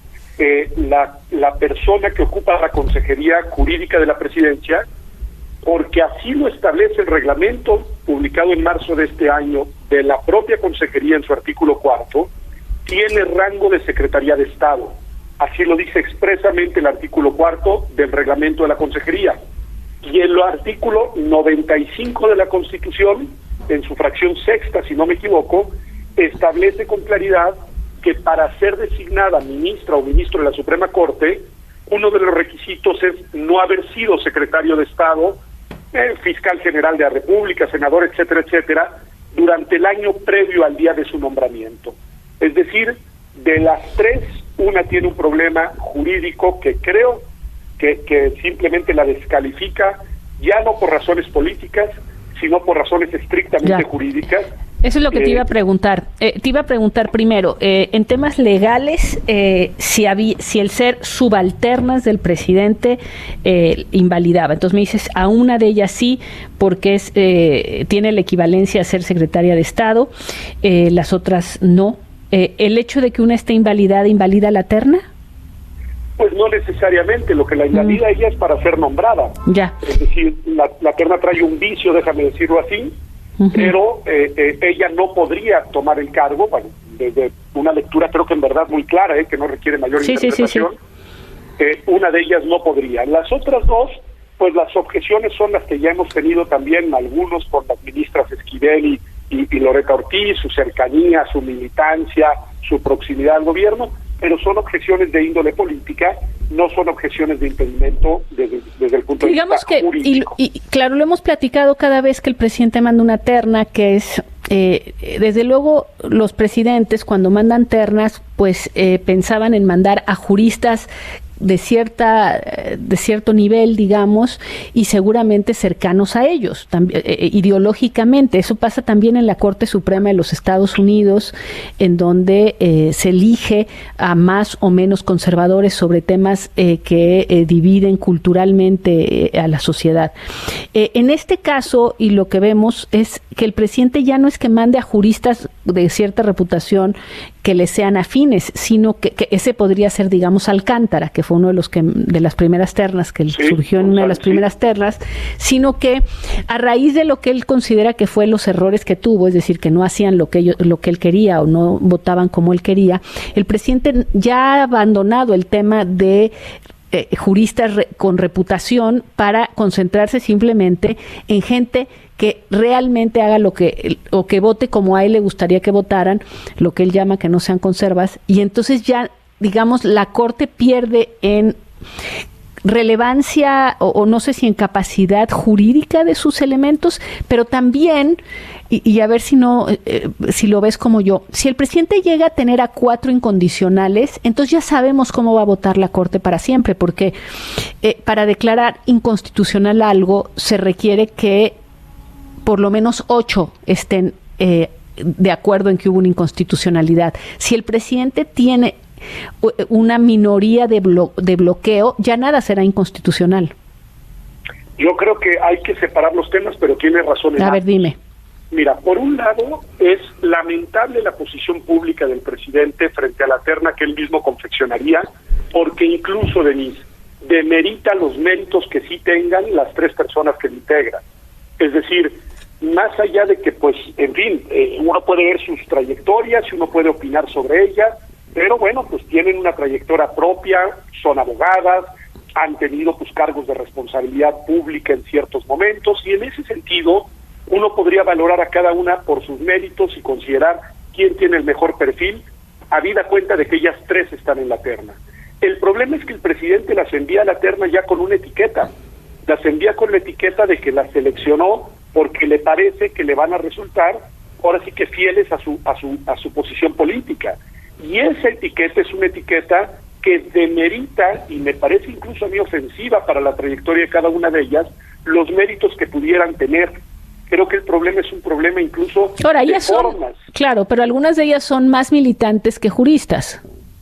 Eh, la, la persona que ocupa la Consejería Jurídica de la Presidencia, porque así lo establece el reglamento publicado en marzo de este año de la propia Consejería en su artículo cuarto, tiene rango de Secretaría de Estado. Así lo dice expresamente el artículo cuarto del reglamento de la Consejería. Y el artículo noventa y cinco de la Constitución, en su fracción sexta, si no me equivoco, establece con claridad que para ser designada ministra o ministro de la Suprema Corte, uno de los requisitos es no haber sido secretario de Estado, eh, fiscal general de la República, senador, etcétera, etcétera, durante el año previo al día de su nombramiento. Es decir, de las tres, una tiene un problema jurídico que creo que, que simplemente la descalifica, ya no por razones políticas, sino por razones estrictamente ya. jurídicas. Eso es lo que eh, te iba a preguntar. Eh, te iba a preguntar primero, eh, en temas legales, eh, si había, si el ser subalternas del presidente eh, invalidaba. Entonces me dices, a una de ellas sí, porque es eh, tiene la equivalencia a ser secretaria de Estado, eh, las otras no. Eh, ¿El hecho de que una esté invalidada invalida la terna? Pues no necesariamente, lo que la invalida mm. ella es para ser nombrada. Ya. Es decir, la, la terna trae un vicio, déjame decirlo así, uh-huh. pero eh, eh, ella no podría tomar el cargo, bueno, desde una lectura creo que en verdad muy clara, eh, que no requiere mayor sí, interpretación, sí, sí, sí. Eh, una de ellas no podría. Las otras dos, pues las objeciones son las que ya hemos tenido también algunos por las ministras Esquivel y, y, y Loreta Ortiz, su cercanía, su militancia, su proximidad al gobierno, pero son objeciones de índole política, no son objeciones de impedimento desde, desde el punto Digamos de vista que, jurídico. Y, y claro, lo hemos platicado cada vez que el presidente manda una terna, que es, eh, desde luego, los presidentes cuando mandan ternas, pues eh, pensaban en mandar a juristas de cierta de cierto nivel, digamos, y seguramente cercanos a ellos, también, eh, ideológicamente. Eso pasa también en la Corte Suprema de los Estados Unidos, en donde eh, se elige a más o menos conservadores sobre temas eh, que eh, dividen culturalmente eh, a la sociedad. Eh, en este caso, y lo que vemos es que el presidente ya no es que mande a juristas de cierta reputación que le sean afines, sino que, que ese podría ser, digamos, Alcántara, que fue uno de los que de las primeras ternas, que sí, surgió en una de las primeras ternas, sino que a raíz de lo que él considera que fue los errores que tuvo, es decir, que no hacían lo que ellos, lo que él quería o no votaban como él quería, el presidente ya ha abandonado el tema de eh, juristas re, con reputación para concentrarse simplemente en gente que realmente haga lo que, o que vote como a él le gustaría que votaran, lo que él llama que no sean conservas, y entonces ya, digamos, la Corte pierde en relevancia, o, o no sé si en capacidad jurídica de sus elementos, pero también, y, y a ver si no, eh, si lo ves como yo, si el presidente llega a tener a cuatro incondicionales, entonces ya sabemos cómo va a votar la Corte para siempre, porque eh, para declarar inconstitucional algo se requiere que por lo menos ocho estén eh, de acuerdo en que hubo una inconstitucionalidad. Si el presidente tiene una minoría de, blo- de bloqueo, ya nada será inconstitucional. Yo creo que hay que separar los temas, pero tiene razón. A ver, dime. Mira, por un lado, es lamentable la posición pública del presidente frente a la terna que él mismo confeccionaría, porque incluso, Denise, demerita los méritos que sí tengan las tres personas que le integran. Es decir, más allá de que, pues, en fin, eh, uno puede ver sus trayectorias y uno puede opinar sobre ellas, pero bueno, pues tienen una trayectoria propia, son abogadas, han tenido pues cargos de responsabilidad pública en ciertos momentos, y en ese sentido uno podría valorar a cada una por sus méritos y considerar quién tiene el mejor perfil, habida cuenta de que ellas tres están en la terna. El problema es que el presidente las envía a la terna ya con una etiqueta, las envía con la etiqueta de que las seleccionó porque le parece que le van a resultar, ahora sí que fieles a su a su a su posición política. Y esa etiqueta es una etiqueta que demerita, y me parece incluso a mí ofensiva para la trayectoria de cada una de ellas, los méritos que pudieran tener. Creo que el problema es un problema incluso Ahora, de ellas son, formas. claro, pero algunas de ellas son más militantes que juristas,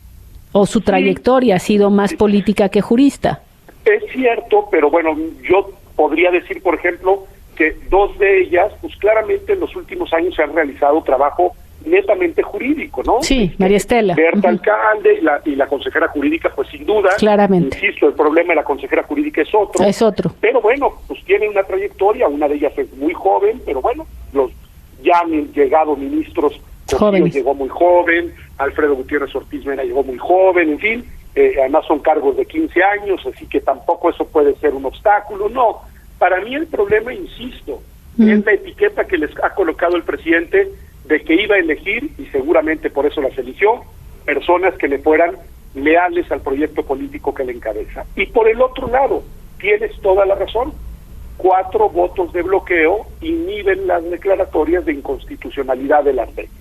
o su trayectoria sí. ha sido más política que jurista. Es cierto, pero bueno, yo podría decir, por ejemplo, que dos de ellas, pues claramente en los últimos años se han realizado trabajo netamente jurídico, ¿no? Sí, María Estela. Berta Uh-huh. Alcalde y la, y la consejera jurídica, pues sin duda. Claramente. Insisto, el problema de la consejera jurídica es otro. Es otro. Pero bueno, pues tiene una trayectoria, una de ellas es muy joven, pero bueno, los ya han llegado ministros, Cosío llegó muy joven, Alfredo Gutiérrez Ortiz Mena llegó muy joven, en fin, eh, además son cargos de quince años, así que tampoco eso puede ser un obstáculo, no. Para mí el problema, insisto, mm. es la etiqueta que les ha colocado el presidente de que iba a elegir, y seguramente por eso las eligió, personas que le fueran leales al proyecto político que le encabeza. Y por el otro lado, tienes toda la razón, cuatro votos de bloqueo inhiben las declaratorias de inconstitucionalidad de las leyes.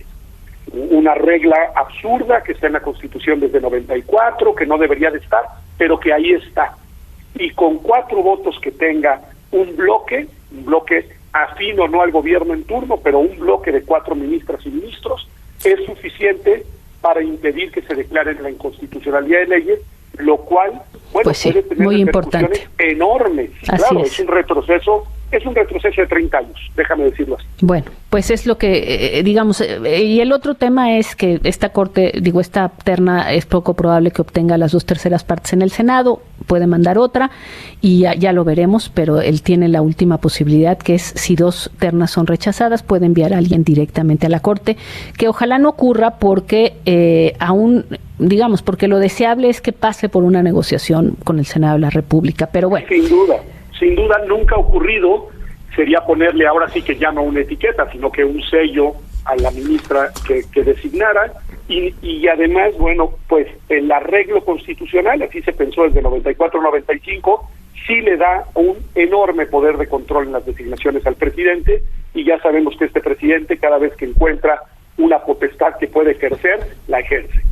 Una regla absurda que está en la Constitución desde noventa y cuatro, que no debería de estar, pero que ahí está. Y con cuatro votos que tenga un bloque, un bloque afín o no al gobierno en turno, pero un bloque de cuatro ministras y ministros, es suficiente para impedir que se declaren la inconstitucionalidad de leyes, lo cual, bueno, pues sí, puede tener muy repercusiones importante. enormes. Así claro, es. es un retroceso, es un retroceso de treinta años, déjame decirlo así. Bueno, pues es lo que, eh, digamos, eh, y el otro tema es que esta corte, digo, esta terna es poco probable que obtenga las dos terceras partes en el Senado, puede mandar otra y ya, ya lo veremos, pero él tiene la última posibilidad, que es si dos ternas son rechazadas, puede enviar a alguien directamente a la corte, que ojalá no ocurra porque eh, aún, digamos, porque lo deseable es que pase por una negociación con el Senado de la República, pero bueno. Sin duda. Sin duda nunca ha ocurrido, sería ponerle ahora sí que ya no una etiqueta, sino que un sello a la ministra que, que designara, y, y además, bueno, pues el arreglo constitucional, así se pensó desde noventa y cuatro noventa y cinco, sí le da un enorme poder de control en las designaciones al presidente, y ya sabemos que este presidente cada vez que encuentra una potestad que puede ejercer, la ejerce.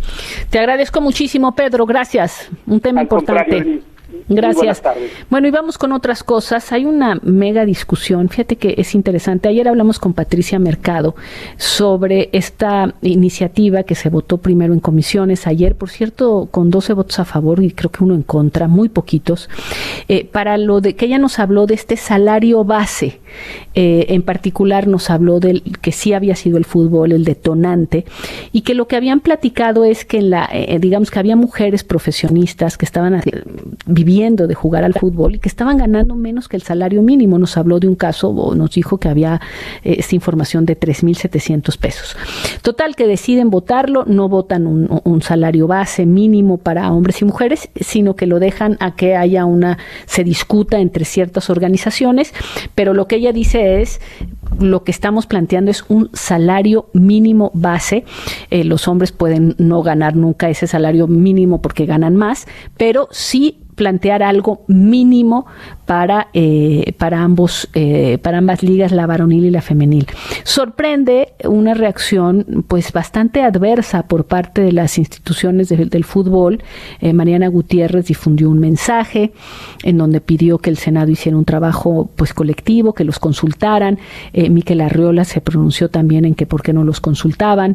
Te agradezco muchísimo, Pedro, gracias, un tema Al importante. contrario, Gracias. Bueno, y vamos con otras cosas. Hay una mega discusión, fíjate que es interesante. Ayer hablamos con Patricia Mercado sobre esta iniciativa que se votó primero en comisiones, ayer, por cierto, con doce votos a favor y creo que uno en contra, muy poquitos, eh, para lo de que ella nos habló de este salario base. Eh, en particular nos habló del que sí había sido el fútbol el detonante y que lo que habían platicado es que en la, eh, digamos que había mujeres profesionistas que estaban eh, viviendo de jugar al fútbol y que estaban ganando menos que el salario mínimo. Nos habló de un caso, o nos dijo que había eh, esta información de tres mil setecientos pesos. Total, que deciden votarlo, no votan un, un salario base mínimo para hombres y mujeres, sino que lo dejan a que haya una, se discuta entre ciertas organizaciones, pero lo que ella dice es, lo que estamos planteando es un salario mínimo base. Eh, los hombres pueden no ganar nunca ese salario mínimo porque ganan más, pero sí plantear algo mínimo para eh, para ambos eh, para ambas ligas, la varonil y la femenil. Sorprende una reacción pues bastante adversa por parte de las instituciones de, del fútbol. eh, Mariana Gutiérrez difundió un mensaje en donde pidió que el Senado hiciera un trabajo pues colectivo, que los consultaran. eh, Miquel Arriola se pronunció también en que por qué no los consultaban,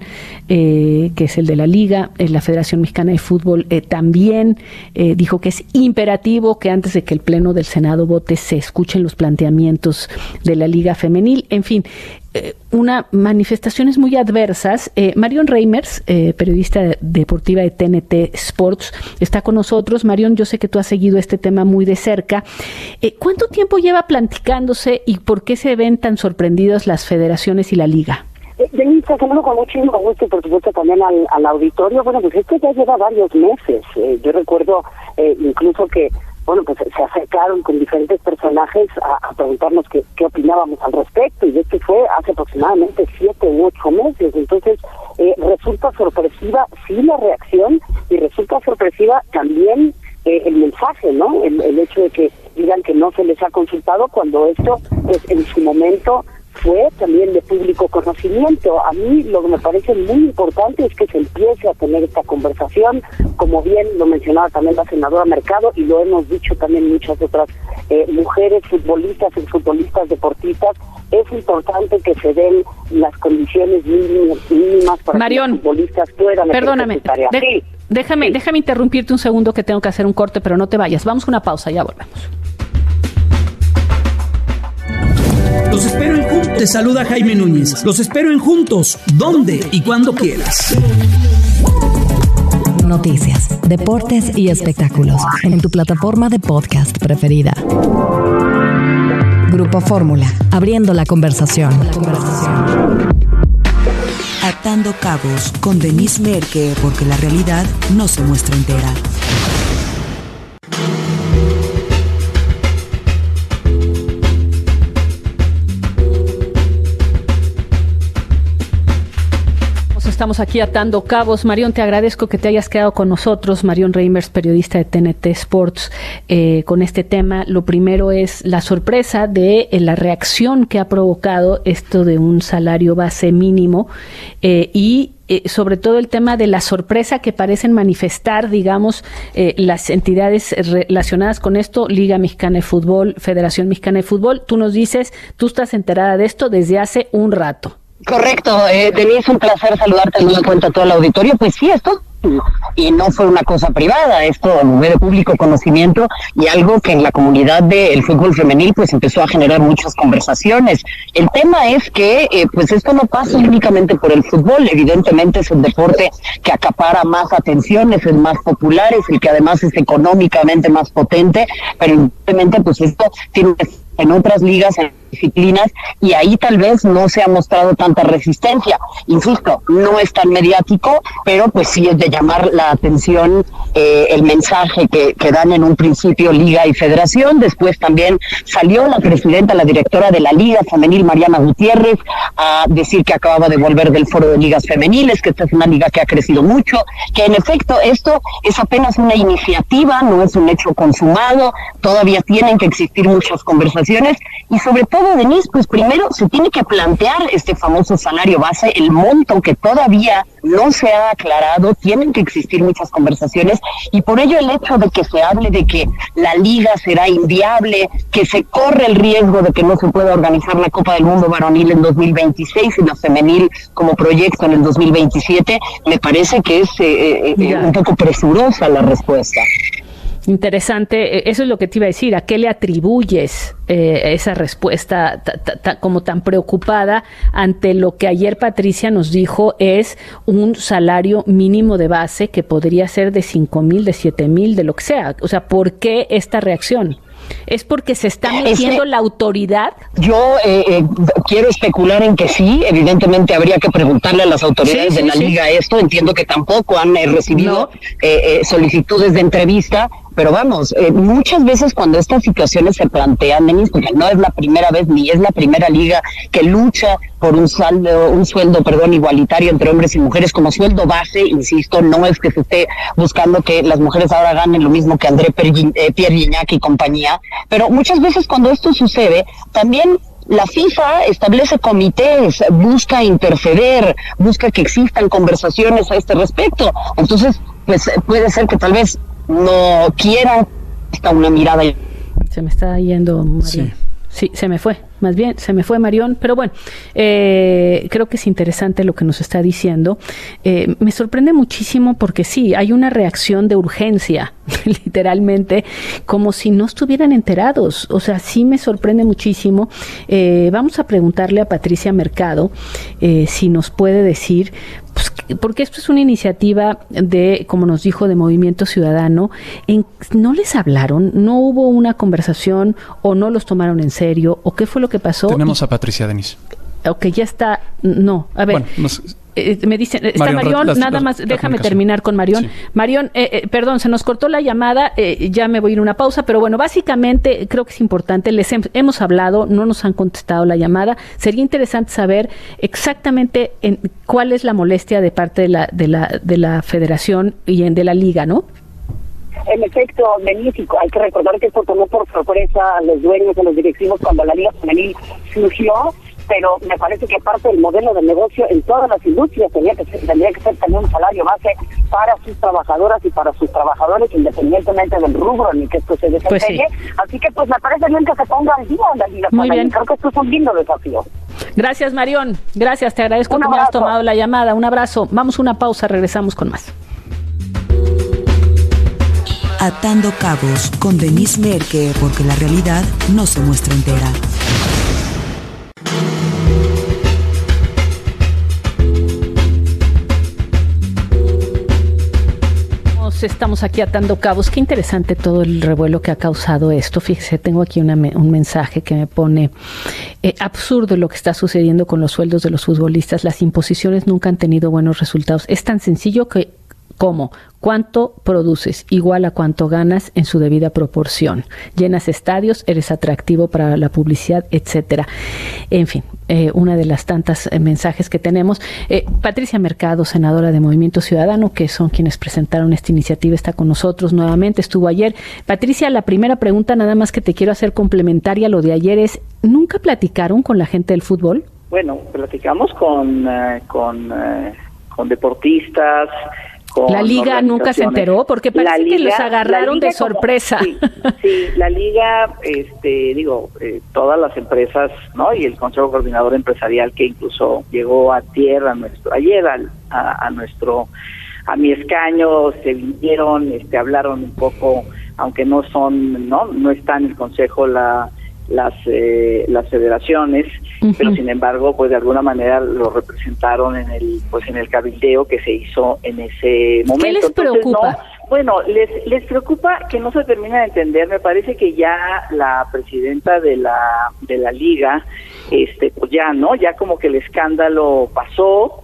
eh, que es el de la liga. eh, la Federación Mexicana de Fútbol eh, también eh, dijo que es imperativo que antes de que el Pleno del Senado vote se escuchen los planteamientos de la Liga Femenil. En fin, eh, una manifestaciones muy adversas. Eh, Marion Reimers, eh, periodista deportiva de T N T Sports, está con nosotros. Marion, yo sé que tú has seguido este tema muy de cerca. Eh, ¿Cuánto tiempo lleva platicándose y por qué se ven tan sorprendidas las federaciones y la Liga? Denise, saludo con muchísimo gusto y por supuesto también al, al auditorio. Bueno, pues esto ya lleva varios meses. Eh, yo recuerdo eh, incluso que, bueno, pues se acercaron con diferentes personajes a, a preguntarnos qué, qué opinábamos al respecto, y esto fue hace aproximadamente siete u ocho meses. Entonces, eh, resulta sorpresiva, sí, la reacción, y resulta sorpresiva también eh, el mensaje, ¿no? El, el hecho de que digan que no se les ha consultado cuando esto, pues en su momento fue también de público conocimiento. A mí lo que me parece muy importante es que se empiece a tener esta conversación, como bien lo mencionaba también la senadora Mercado, y lo hemos dicho también muchas otras eh, mujeres futbolistas y futbolistas deportistas. Es importante que se den las condiciones mínimas, mínimas para Marión, que los futbolistas puedan perdóname, hacer su tarea. de, Sí. déjame, sí. déjame interrumpirte un segundo que tengo que hacer un corte, pero no te vayas. Vamos a una pausa, ya volvemos. Los espero en Juntos. Te saluda Jaime Núñez. Los espero en Juntos, donde y cuando quieras. Noticias, deportes y espectáculos en tu plataforma de podcast preferida. Grupo Fórmula, abriendo la conversación. Atando cabos con Denise Merker, porque la realidad no se muestra entera. Estamos aquí atando cabos. Marión, te agradezco que te hayas quedado con nosotros. Marión Reimers, periodista de T N T Sports, eh, con este tema. Lo primero es la sorpresa de eh, la reacción que ha provocado esto de un salario base mínimo eh, y Eh, sobre todo el tema de la sorpresa que parecen manifestar, digamos, eh, las entidades relacionadas con esto, Liga Mexicana de Fútbol, Federación Mexicana de Fútbol. Tú nos dices, tú estás enterada de esto desde hace un rato. Correcto, eh, Denise, un placer saludarte, teniendo en cuenta todo el auditorio. Pues sí, esto, y no fue una cosa privada, esto fue de público conocimiento y algo que en la comunidad del fútbol femenil pues empezó a generar muchas conversaciones. El tema es que eh, pues esto no pasa únicamente por el fútbol, evidentemente es el deporte que acapara más atención, es el más popular, es el que además es económicamente más potente, pero evidentemente pues esto tiene en otras ligas, en disciplinas, y ahí tal vez no se ha mostrado tanta resistencia. Insisto, no es tan mediático, pero pues sí es de llamar la atención eh, el mensaje que, que dan en un principio Liga y Federación. Después también salió la presidenta, la directora de la Liga Femenil, Mariana Gutiérrez, a decir que acababa de volver del Foro de Ligas Femeniles, que esta es una liga que ha crecido mucho, que en efecto esto es apenas una iniciativa, no es un hecho consumado, todavía tienen que existir muchas conversaciones. Y sobre todo, Denise, pues primero se tiene que plantear este famoso salario base, el monto que todavía no se ha aclarado, tienen que existir muchas conversaciones, y por ello el hecho de que se hable de que la liga será inviable, que se corre el riesgo de que no se pueda organizar la Copa del Mundo varonil en dos mil veintiséis y la femenil como proyecto en el dos mil veintisiete, me parece que es eh, eh, un poco presurosa la respuesta. Interesante, eso es lo que te iba a decir. ¿A qué le atribuyes eh, esa respuesta ta, ta, ta, como tan preocupada ante lo que ayer Patricia nos dijo es un salario mínimo de base que podría ser de cinco mil, de siete mil, de lo que sea? O sea, ¿por qué esta reacción? ¿Es porque se está metiendo este, la autoridad? Yo eh, eh, quiero especular en que sí, evidentemente habría que preguntarle a las autoridades sí, sí, de la sí. liga esto, entiendo que tampoco han eh, recibido no. eh, eh, solicitudes de entrevista, pero vamos, eh, muchas veces cuando estas situaciones se plantean, Denise, porque no es la primera vez ni es la primera liga que lucha por un saldo, un sueldo, perdón, igualitario entre hombres y mujeres como sueldo base, insisto, no es que se esté buscando que las mujeres ahora ganen lo mismo que André eh, Pierre Gignac y compañía, pero muchas veces cuando esto sucede, también la FIFA establece comités, busca interceder, busca que existan conversaciones a este respecto. Entonces, pues puede ser que tal vez no quieran hasta una mirada. Se me está yendo, Marión. Sí. sí, se me fue. Más bien, se me fue Marión, pero bueno, eh, creo que es interesante lo que nos está diciendo. Eh, me sorprende muchísimo porque sí, hay una reacción de urgencia, literalmente, como si no estuvieran enterados. O sea, sí me sorprende muchísimo. Eh, vamos a preguntarle a Patricia Mercado eh, si nos puede decir, pues, porque esto es una iniciativa de, como nos dijo, de Movimiento Ciudadano. En, ¿no les hablaron? ¿No hubo una conversación o no los tomaron en serio? ¿O qué fue lo que pasó? Tenemos a Patricia, Denise. Ok, ya está. No, a ver. Bueno, no sé. Eh, me dicen, está Marión, Marión las, nada las, más, déjame terminar con Marión. Sí. Marión, eh, eh, perdón, se nos cortó la llamada, eh, ya me voy a ir a una pausa, pero bueno, básicamente creo que es importante, les he, hemos hablado, no nos han contestado la llamada, sería interesante saber exactamente en, cuál es la molestia de parte de la, de la, de la federación y en, de la liga, ¿no? En efecto, Denise, hay que recordar que esto tomó por sorpresa a los dueños, a los directivos cuando la Liga Femenil surgió, pero me parece que parte del modelo de negocio en todas las industrias tendría que ser, tendría que ser también un salario base para sus trabajadoras y para sus trabajadores, independientemente del rubro en el que esto se desempeñe. Pues sí. Así que pues me parece bien que se ponga al día en la Liga. Muy bien. Creo que esto es un lindo desafío. Gracias, Marión. Gracias, te agradezco que me hayas tomado la llamada. Un abrazo. Vamos a una pausa, regresamos con más. Atando Cabos con Denise Merker, porque la realidad no se muestra entera. Estamos aquí atando cabos. Qué interesante todo el revuelo que ha causado esto. Fíjese, tengo aquí una, un mensaje que me pone eh, absurdo lo que está sucediendo con los sueldos de los futbolistas. Las imposiciones nunca han tenido buenos resultados. Es tan sencillo que como cuánto produces igual a cuánto ganas en su debida proporción. Llenas estadios, eres atractivo para la publicidad, etcétera. En fin, eh, una de las tantas eh, mensajes que tenemos. Eh, Patricia Mercado, senadora de Movimiento Ciudadano, que son quienes presentaron esta iniciativa, está con nosotros nuevamente, estuvo ayer. Patricia, la primera pregunta nada más que te quiero hacer complementaria a lo de ayer es, ¿nunca platicaron con la gente del fútbol? Bueno, platicamos con, uh, con, uh, con deportistas. La liga nunca se enteró porque parece liga, que los agarraron de sorpresa. Como, sí, sí, la liga, este, digo, eh, todas las empresas, ¿no? Y el Consejo Coordinador Empresarial que incluso llegó a tierra nuestro ayer a, a, a nuestro a mi escaño, se vinieron, este, hablaron un poco, aunque no son, no, no está en el Consejo la las eh, las federaciones, uh-huh. pero sin embargo pues de alguna manera lo representaron en el pues en el cabildeo que se hizo en ese momento. ¿Qué les preocupa? Entonces, no, bueno, les les preocupa que no se termina de entender. Me parece que ya la presidenta de la de la liga, este pues ya no, ya como que el escándalo pasó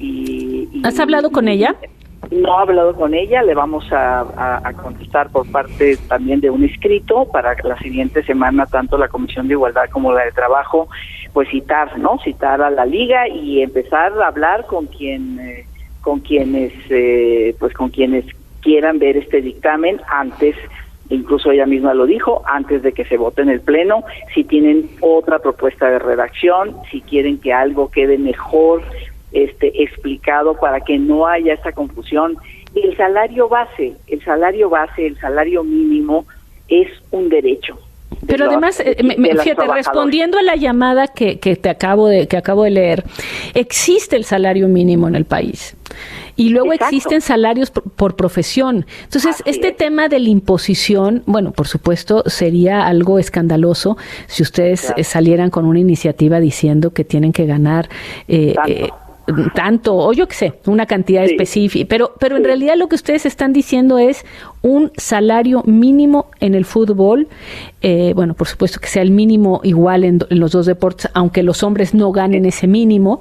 y, y ¿has hablado con ella? No he hablado con ella, le vamos a, a, a contestar por parte también de un escrito para la siguiente semana, tanto la Comisión de Igualdad como la de Trabajo, pues citar, ¿no? Citar a la liga y empezar a hablar con quien, eh, con quienes, eh, pues con quienes quieran ver este dictamen antes, incluso ella misma lo dijo, antes de que se vote en el Pleno, si tienen otra propuesta de redacción, si quieren que algo quede mejor, este explicado para que no haya esta confusión. El salario base, el salario base, el salario mínimo es un derecho. Pero además, eh, me, fíjate, respondiendo a la llamada que, que te acabo de que acabo de leer, existe el salario mínimo en el país. Y luego Exacto. existen salarios por, por profesión. Entonces, Así este es. tema de la imposición, bueno, por supuesto, sería algo escandaloso si ustedes claro. eh, salieran con una iniciativa diciendo que tienen que ganar eh, eh, tanto, o yo qué sé, una cantidad sí. específica, pero pero sí. en realidad lo que ustedes están diciendo es un salario mínimo en el fútbol, eh, bueno, por supuesto que sea el mínimo igual en, en los dos deportes, aunque los hombres no ganen ese mínimo,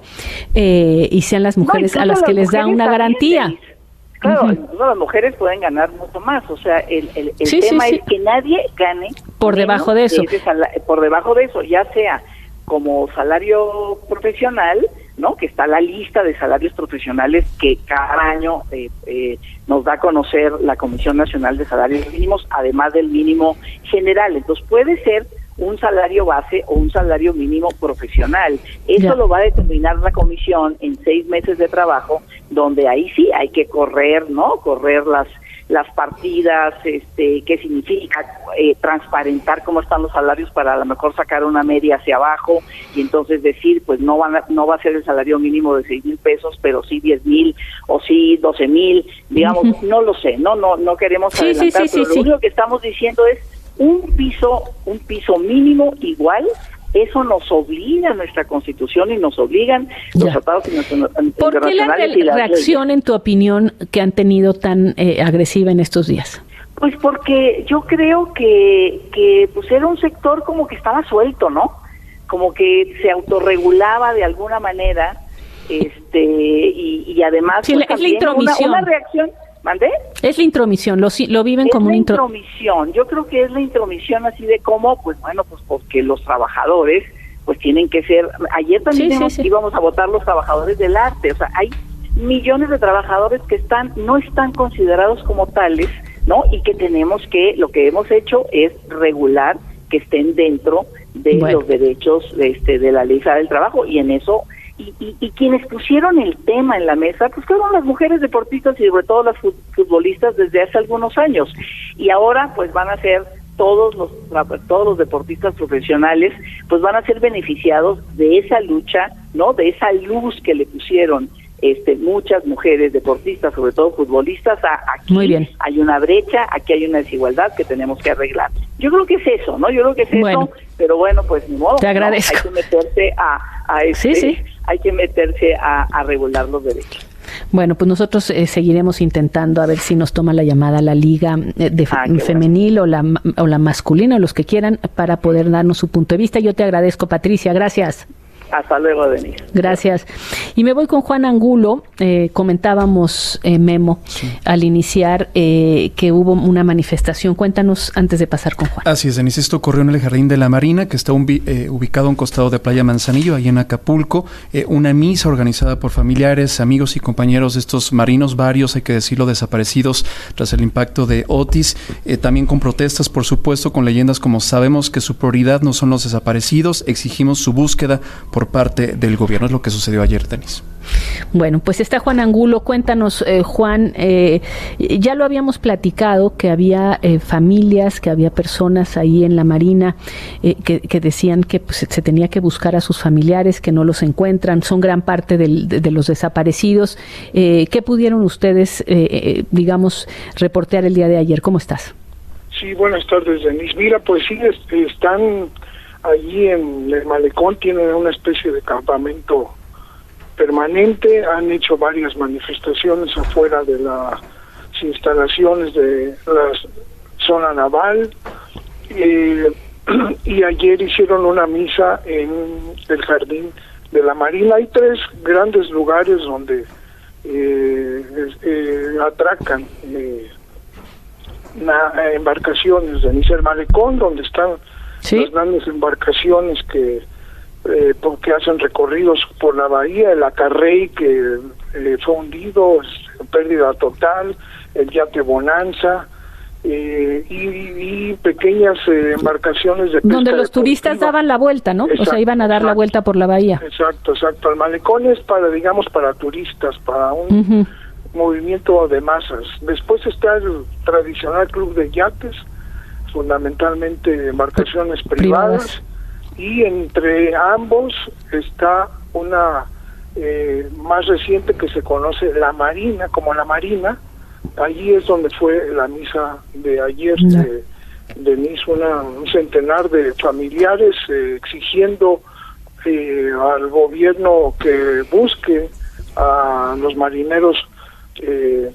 eh, y sean las mujeres no, a las que las les da una garantía. También, claro, uh-huh. las mujeres pueden ganar mucho más, o sea, el, el, el sí, tema sí, sí. es que nadie gane por debajo de eso, de sal- por debajo de eso, ya sea como salario profesional, ¿no? Que está la lista de salarios profesionales que cada año eh, eh, nos da a conocer la Comisión Nacional de Salarios Mínimos, además del mínimo general. Entonces puede ser un salario base o un salario mínimo profesional. Eso ya. lo va a determinar la comisión en seis meses de trabajo, donde ahí sí hay que correr, ¿no? Correr las las partidas, este, qué significa eh, transparentar cómo están los salarios para a lo mejor sacar una media hacia abajo y entonces decir, pues no van a, no va a ser el salario mínimo de seis mil pesos, pero sí diez mil o sí doce mil, digamos, uh-huh. no lo sé, no no no queremos sí, adelantar, sí, sí, pero sí, lo sí. único que estamos diciendo es un piso, un piso mínimo igual. Eso nos obliga a nuestra Constitución y nos obligan ya. los tratados internacionales. ¿Por qué la re- reacción, en tu opinión, que han tenido tan eh, agresiva en estos días? Pues porque yo creo que, que pues era un sector como que estaba suelto, ¿no? Como que se autorregulaba de alguna manera, este y, y además sí, pues, es la intromisión. Una, una reacción. ¿Mandé? Es la intromisión, lo, lo viven es como una intro... intromisión. Yo creo que es la intromisión así de cómo, pues bueno, pues porque los trabajadores pues tienen que ser, ayer también sí, sí, sí. íbamos a votar los trabajadores del arte, o sea, hay millones de trabajadores que están no están considerados como tales, ¿no? Y que tenemos que, lo que hemos hecho es regular que estén dentro de bueno. los derechos de, este, de la Ley Federal del Trabajo, y en eso, y, y, y quienes pusieron el tema en la mesa, pues fueron las mujeres deportistas y sobre todo las futbolistas desde hace algunos años, y ahora pues van a ser todos los todos los deportistas profesionales, pues van a ser beneficiados de esa lucha, ¿no? De esa luz que le pusieron este muchas mujeres deportistas, sobre todo futbolistas. A, aquí Muy bien. Hay una brecha, aquí hay una desigualdad que tenemos que arreglar. Yo creo que es eso, ¿no? Yo creo que es bueno. eso, pero bueno, pues ni modo. Te agradezco. ¿no? Hay que meterse a, a este, sí, sí. hay que meterse a, a regular los derechos. Bueno, pues nosotros eh, seguiremos intentando a ver si nos toma la llamada la liga eh, de Ah, fe- femenil o la o la masculina, o los que quieran, para poder darnos su punto de vista. Yo te agradezco, Patricia, gracias. Hasta luego, Denise. Gracias. Y me voy con Juan Angulo. Eh, comentábamos, eh, Memo, sí. al iniciar eh, que hubo una manifestación. Cuéntanos antes de pasar con Juan. Así es, Denise. Esto ocurrió en el Jardín de la Marina, que está un, eh, ubicado a un costado de Playa Manzanillo, ahí en Acapulco. Eh, una misa organizada por familiares, amigos y compañeros de estos marinos, varios, hay que decirlo, desaparecidos tras el impacto de Otis. Eh, también con protestas, por supuesto, con leyendas como sabemos que su prioridad no son los desaparecidos, exigimos su búsqueda por parte del gobierno. Es lo que sucedió ayer, Denise. Bueno, pues está Juan Angulo. Cuéntanos, eh, Juan, eh, ya lo habíamos platicado, que había eh, familias, que había personas ahí en la Marina eh, que, que decían que pues, se tenía que buscar a sus familiares, que no los encuentran, son gran parte del, de, de los desaparecidos. Eh, ¿Qué pudieron ustedes, eh, eh, digamos, reportear el día de ayer? ¿Cómo estás? Sí, buenas tardes, Denise. Mira, pues sí, es, están allí en el malecón, tienen una especie de campamento permanente, han hecho varias manifestaciones afuera de las instalaciones de la zona naval, eh, y ayer hicieron una misa en el Jardín de la Marina. Hay tres grandes lugares donde eh, eh, atracan eh, na, embarcaciones, Denise. El malecón, donde están ¿Sí? las grandes embarcaciones que eh, porque hacen recorridos por la bahía, el Acarrey que eh, fue hundido, pérdida total, el yate Bonanza, eh, y, y pequeñas eh, embarcaciones de pesca donde los deportiva. Turistas daban la vuelta, ¿no? Exacto, o sea, iban a dar exacto, la vuelta por la bahía. Exacto, exacto. El malecón es para, digamos, para turistas, para un uh-huh. movimiento de masas. Después está el tradicional club de yates, fundamentalmente embarcaciones privadas, privadas, y entre ambos está una eh, más reciente que se conoce la Marina, como la Marina. Allí es donde fue la misa de ayer, no. de, de misa, una, un centenar de familiares eh, exigiendo eh, al gobierno que busque a los marineros eh,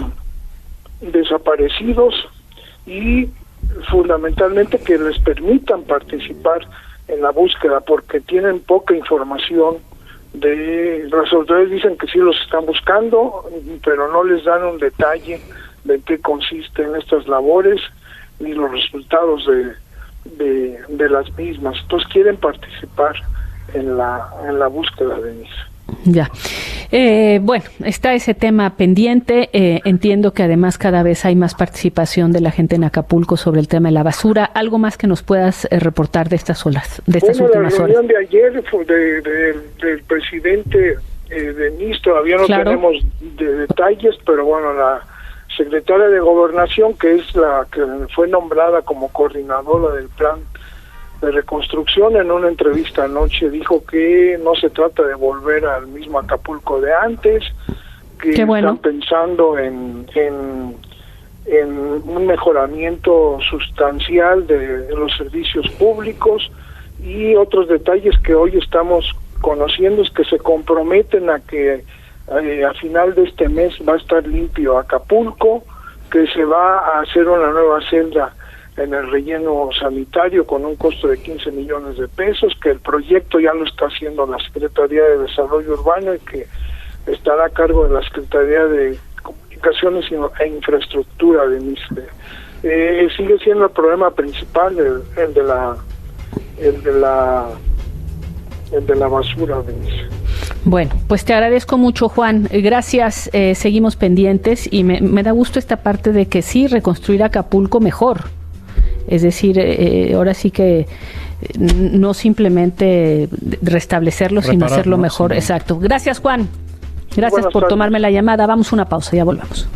desaparecidos y fundamentalmente que les permitan participar en la búsqueda, porque tienen poca información. De las autoridades dicen que sí los están buscando, pero no les dan un detalle de qué consisten estas labores ni los resultados de, de, de las mismas. Entonces quieren participar en la en la búsqueda de Denise. Ya. Eh, bueno, está ese tema pendiente. Eh, entiendo que además cada vez hay más participación de la gente en Acapulco sobre el tema de la basura. ¿Algo más que nos puedas eh, reportar de estas olas, de estas bueno, últimas horas? La reunión horas? de ayer fue de, de, del presidente eh, Denis, todavía no claro. tenemos de detalles, pero bueno, la secretaria de Gobernación, que es la que fue nombrada como coordinadora del plan de reconstrucción, en una entrevista anoche dijo que no se trata de volver al mismo Acapulco de antes, que Qué bueno. están pensando en, en en un mejoramiento sustancial de los servicios públicos, y otros detalles que hoy estamos conociendo es que se comprometen a que eh, a final de este mes va a estar limpio Acapulco, que se va a hacer una nueva celda en el relleno sanitario con un costo de quince millones de pesos, que el proyecto ya lo está haciendo la Secretaría de Desarrollo Urbano y que estará a cargo de la Secretaría de Comunicaciones e Infraestructura de MISPE. Eh, sigue siendo el problema principal el, el de la el de la el de la basura de MISPE. Bueno, pues te agradezco mucho, Juan. Gracias, eh, seguimos pendientes, y me, me da gusto esta parte de que sí, reconstruir Acapulco mejor. Es decir, eh, ahora sí que no simplemente restablecerlo, Reparar, sino hacerlo ¿no? mejor. Sí. Exacto. Gracias, Juan. Gracias Buenas por tardes. tomarme la llamada. Vamos a una pausa, ya volvemos.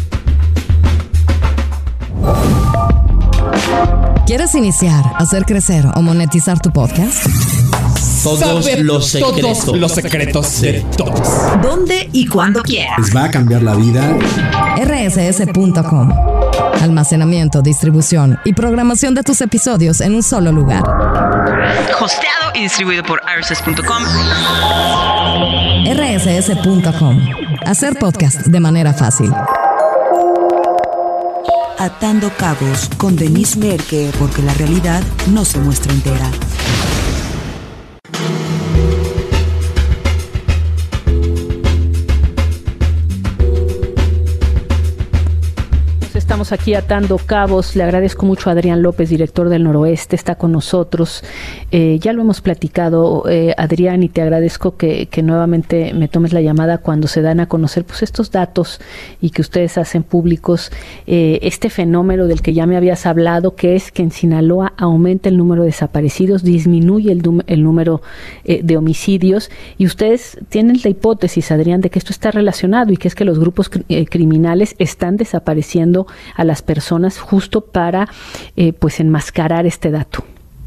¿Quieres iniciar, hacer crecer o monetizar tu podcast? Todos Saber los secretos. Todos los secretos de todos. ¿Dónde y cuándo quieras? Les va a cambiar la vida. R S S punto com. Almacenamiento, distribución y programación de tus episodios en un solo lugar. Hosteado y distribuido por R S S punto com. R S S punto com. Hacer podcast de manera fácil. Atando Cabos con Denise Merker, porque la realidad no se muestra entera. Estamos aquí atando cabos. Le agradezco mucho a Adrián López, director del Noroeste, está con nosotros. Eh, ya lo hemos platicado, eh, Adrián, y te agradezco que, que nuevamente me tomes la llamada cuando se dan a conocer pues estos datos y que ustedes hacen públicos. Eh, este fenómeno del que ya me habías hablado, que es que en Sinaloa aumenta el número de desaparecidos, disminuye el, el número eh, de homicidios, y ustedes tienen la hipótesis, Adrián, de que esto está relacionado y que es que los grupos eh, criminales están desapareciendo a las personas justo para eh, pues enmascarar este dato.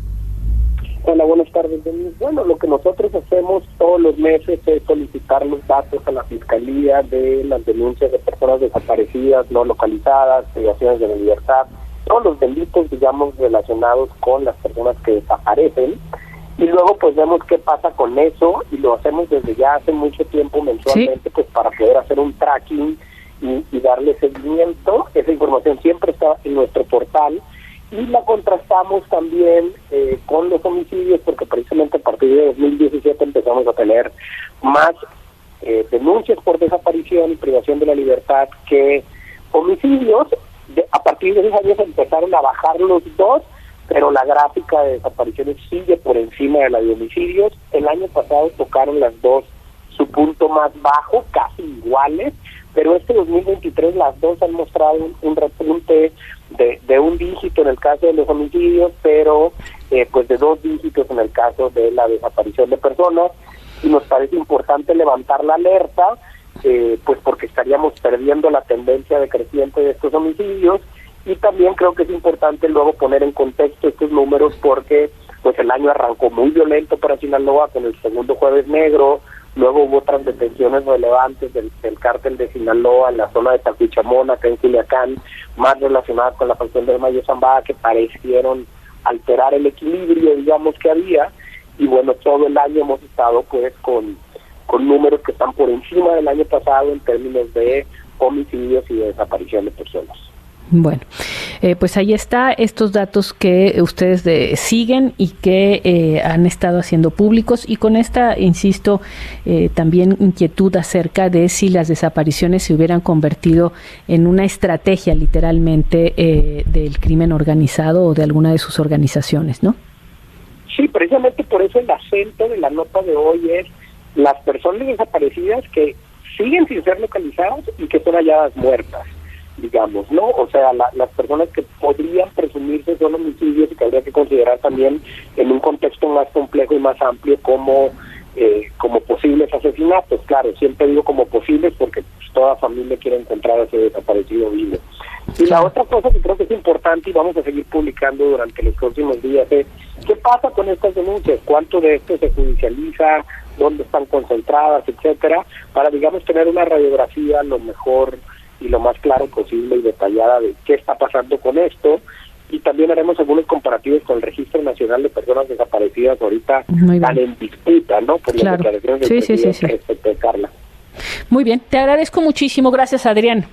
Hola, buenas tardes, Denise. Bueno, lo que nosotros hacemos todos los meses es solicitar los datos a la Fiscalía de las denuncias de personas desaparecidas, no localizadas, privaciones de la libertad, todos los delitos, digamos, relacionados con las personas que desaparecen, y luego pues vemos qué pasa con eso, y lo hacemos desde ya hace mucho tiempo mensualmente, ¿sí? Pues para poder hacer un tracking Y, y darle seguimiento. Esa información siempre está en nuestro portal y la contrastamos también eh, con los homicidios, porque precisamente a partir de dos mil diecisiete empezamos a tener más eh, denuncias por desaparición y privación de la libertad que homicidios. De, a partir de esos años empezaron a bajar los dos, pero la gráfica de desapariciones sigue por encima de la de homicidios. El año pasado tocaron las dos su punto más bajo, casi iguales, pero este dos mil veintitrés las dos han mostrado un, un repunte de, de un dígito en el caso de los homicidios, pero eh, pues de dos dígitos en el caso de la desaparición de personas, y nos parece importante levantar la alerta, eh, pues porque estaríamos perdiendo la tendencia decreciente de estos homicidios, y también creo que es importante luego poner en contexto estos números porque pues el año arrancó muy violento para Sinaloa con el segundo Jueves Negro. Luego hubo otras detenciones relevantes del, del cártel de Sinaloa en la zona de Tacuichamón, acá en Culiacán, más relacionadas con la facción del Mayo Zambada, que parecieron alterar el equilibrio, digamos, que había. Y bueno, todo el año hemos estado pues con, con números que están por encima del año pasado en términos de homicidios y de desaparición de personas. Bueno, eh, pues ahí está estos datos que ustedes de, siguen y que eh, han estado haciendo públicos, y con esta, insisto, eh, también inquietud acerca de si las desapariciones se hubieran convertido en una estrategia literalmente eh, del crimen organizado o de alguna de sus organizaciones, ¿no? Sí, precisamente por eso el acento de la nota de hoy es las personas desaparecidas que siguen sin ser localizadas y que son halladas muertas, digamos, ¿no? O sea, la, las personas que podrían presumirse son homicidios y que habría que considerar también en un contexto más complejo y más amplio como eh, como posibles asesinatos. Claro, siempre digo como posibles porque pues, toda familia quiere encontrar a ese desaparecido vivo. Y la otra cosa que creo que es importante y vamos a seguir publicando durante los próximos días es ¿qué pasa con estas denuncias? ¿Cuánto de esto se judicializa? ¿Dónde están concentradas? Etcétera, para, digamos, tener una radiografía lo mejor y lo más claro posible y detallada de qué está pasando con esto, y también haremos algunos comparativos con el Registro Nacional de Personas Desaparecidas, ahorita están en disputa, ¿no? Por claro. las declaraciones del sí, presidente sí, sí, sí. respecto de Carla. Muy bien, te agradezco muchísimo, gracias, Adrián.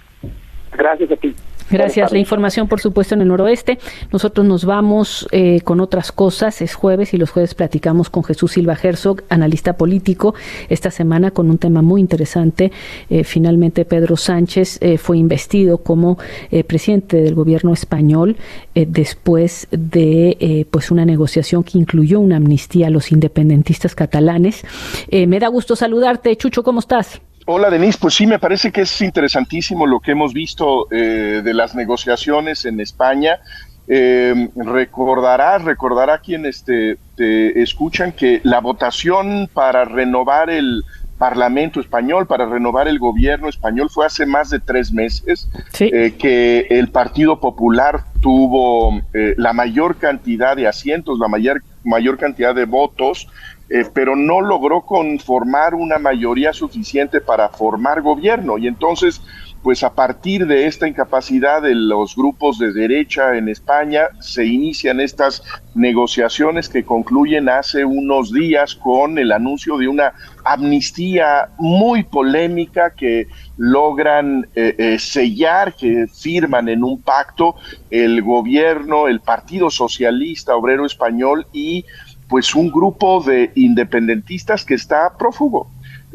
Gracias a ti. Gracias. La información, por supuesto, en el Noroeste. Nosotros nos vamos eh, con otras cosas. Es jueves y los jueves platicamos con Jesús Silva Herzog, analista político. Esta semana con un tema muy interesante. Eh, finalmente, Pedro Sánchez eh, fue investido como eh, presidente del gobierno español eh, después de eh, pues una negociación que incluyó una amnistía a los independentistas catalanes. Eh, me da gusto saludarte. Chucho, ¿cómo estás? Hola, Denise. Pues sí, me parece que es interesantísimo lo que hemos visto eh, de las negociaciones en España. Eh, recordarás, recordará quienes te, te escuchan que la votación para renovar el Parlamento español, para renovar el gobierno español, fue hace más de tres meses, sí. eh, que el Partido Popular tuvo eh, la mayor cantidad de asientos, la mayor, mayor cantidad de votos, eh, pero no logró conformar una mayoría suficiente para formar gobierno. Y entonces, pues a partir de esta incapacidad de los grupos de derecha en España, se inician estas negociaciones que concluyen hace unos días con el anuncio de una amnistía muy polémica que logran eh, eh, sellar, que firman en un pacto el gobierno, el Partido Socialista Obrero Español y pues un grupo de independentistas que está prófugo.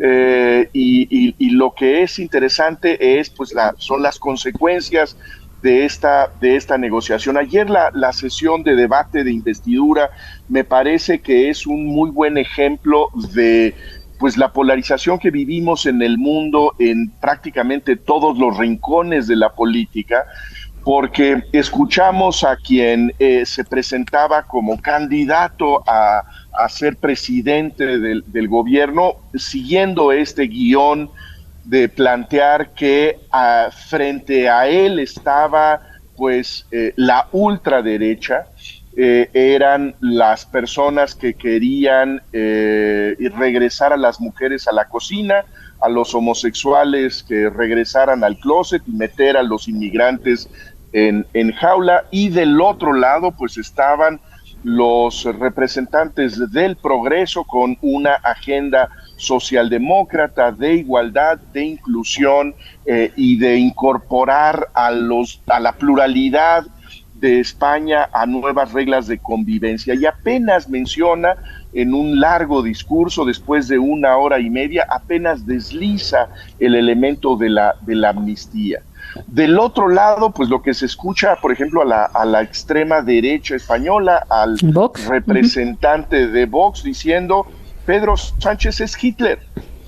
Eh, y, y, y lo que es interesante es, pues, la, son las consecuencias de esta, de esta negociación. Ayer la, la sesión de debate de investidura me parece que es un muy buen ejemplo de, pues, la polarización que vivimos en el mundo en prácticamente todos los rincones de la política, porque escuchamos a quien eh, se presentaba como candidato a, a ser presidente del, del gobierno, siguiendo este guión de plantear que a, frente a él estaba pues eh, la ultraderecha, eh, eran las personas que querían eh, regresar a las mujeres a la cocina, a los homosexuales que regresaran al closet y meter a los inmigrantes En, en jaula, y del otro lado pues estaban los representantes del progreso con una agenda socialdemócrata de igualdad, de inclusión eh, y de incorporar a los a la pluralidad de España a nuevas reglas de convivencia. Y apenas menciona en un largo discurso, después de una hora y media, apenas desliza el elemento de la, de la amnistía. Del otro lado, pues lo que se escucha, por ejemplo, a la, a la extrema derecha española, al Vox. representante uh-huh. de Vox, diciendo, Pedro Sánchez es Hitler.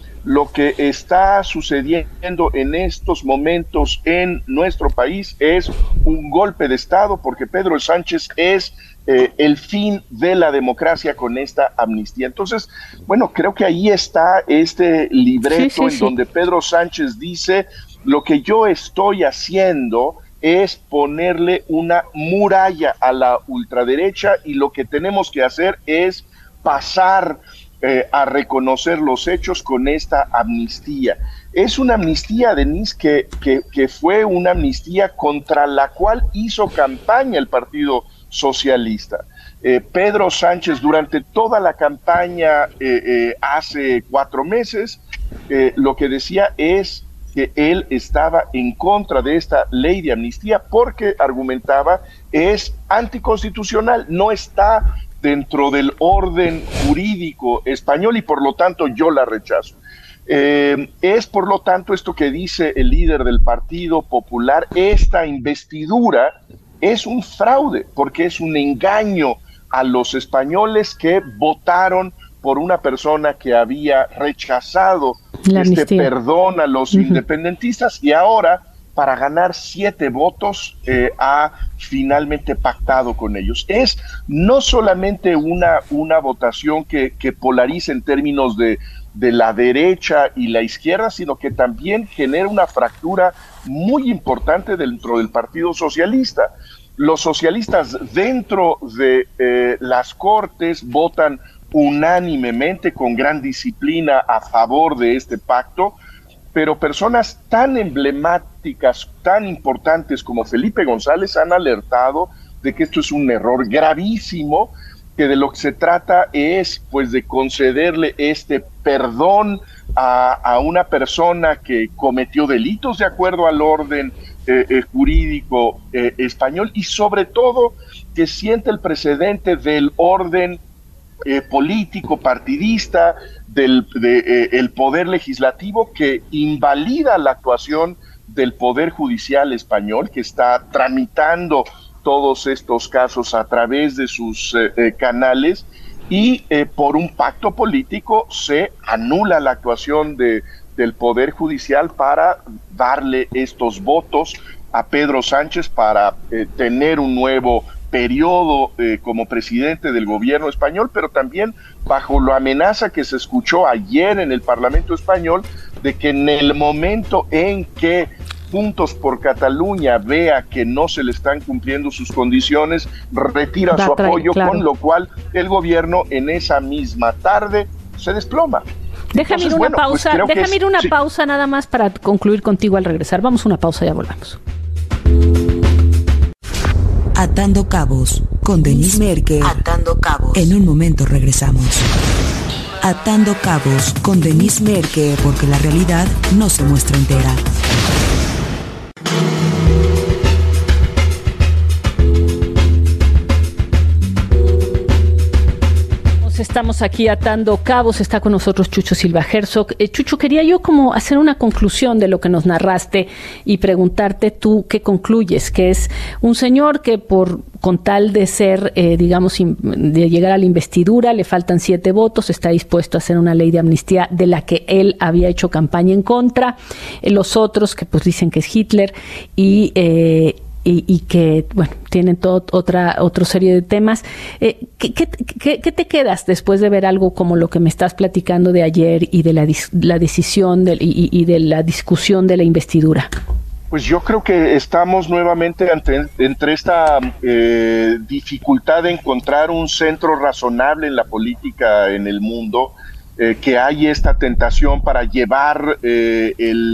Lo que está sucediendo en estos momentos en nuestro país es un golpe de Estado, porque Pedro Sánchez es eh, el fin de la democracia con esta amnistía. Entonces, bueno, creo que ahí está este libreto sí, sí, en sí. donde Pedro Sánchez dice, lo que yo estoy haciendo es ponerle una muralla a la ultraderecha y lo que tenemos que hacer es pasar eh, a reconocer los hechos con esta amnistía. Es una amnistía, Denise, que, que, que fue una amnistía contra la cual hizo campaña el Partido Socialista. Eh, Pedro Sánchez durante toda la campaña eh, eh, hace cuatro meses eh, lo que decía es que él estaba en contra de esta ley de amnistía porque argumentaba es anticonstitucional, no está dentro del orden jurídico español y por lo tanto yo la rechazo. Eh, es por lo tanto esto que dice el líder del Partido Popular, esta investidura es un fraude porque es un engaño a los españoles que votaron por una persona que había rechazado la este amnistía. Perdón a los uh-huh. independentistas y ahora para ganar siete votos eh, ha finalmente pactado con ellos. Es no solamente una, una votación que, que polariza en términos de, de la derecha y la izquierda, sino que también genera una fractura muy importante dentro del Partido Socialista. Los socialistas dentro de eh, las Cortes votan unánimemente, con gran disciplina, a favor de este pacto, pero personas tan emblemáticas, tan importantes como Felipe González han alertado de que esto es un error gravísimo, que de lo que se trata es pues de concederle este perdón a, a una persona que cometió delitos de acuerdo al orden eh, eh, jurídico eh, español y sobre todo que siente el precedente del orden Eh, político, partidista, del de, eh, el poder legislativo que invalida la actuación del Poder Judicial español, que está tramitando todos estos casos a través de sus eh, eh, canales, y eh, por un pacto político se anula la actuación de, del Poder Judicial para darle estos votos a Pedro Sánchez para eh, tener un nuevo periodo eh, como presidente del gobierno español, pero también bajo la amenaza que se escuchó ayer en el Parlamento español de que en el momento en que Juntos por Cataluña vea que no se le están cumpliendo sus condiciones, retira su apoyo, claro. Con lo cual el gobierno en esa misma tarde se desploma. Déjame ir una bueno, pausa, pues déjame ir una sí. pausa nada más para concluir contigo al regresar. Vamos a una pausa, ya volvamos. Atando Cabos con Denise Merker. Atando Cabos. En un momento regresamos. Atando Cabos con Denise Merker, porque la realidad no se muestra entera. Estamos aquí atando cabos, está con nosotros Chucho Silva Herzog. Eh, Chucho, quería yo como hacer una conclusión de lo que nos narraste y preguntarte tú qué concluyes, que es un señor que por con tal de ser, eh, digamos, de llegar a la investidura, le faltan siete votos, está dispuesto a hacer una ley de amnistía de la que él había hecho campaña en contra, eh, los otros que pues dicen que es Hitler y... Eh, Y, y que, bueno, tienen toda otra otra serie de temas. Eh, ¿qué, qué, qué, ¿Qué te quedas después de ver algo como lo que me estás platicando de ayer y de la, la decisión de, y, y de la discusión de la investidura? Pues yo creo que estamos nuevamente ante, entre esta eh, dificultad de encontrar un centro razonable en la política en el mundo, eh, que hay esta tentación para llevar eh,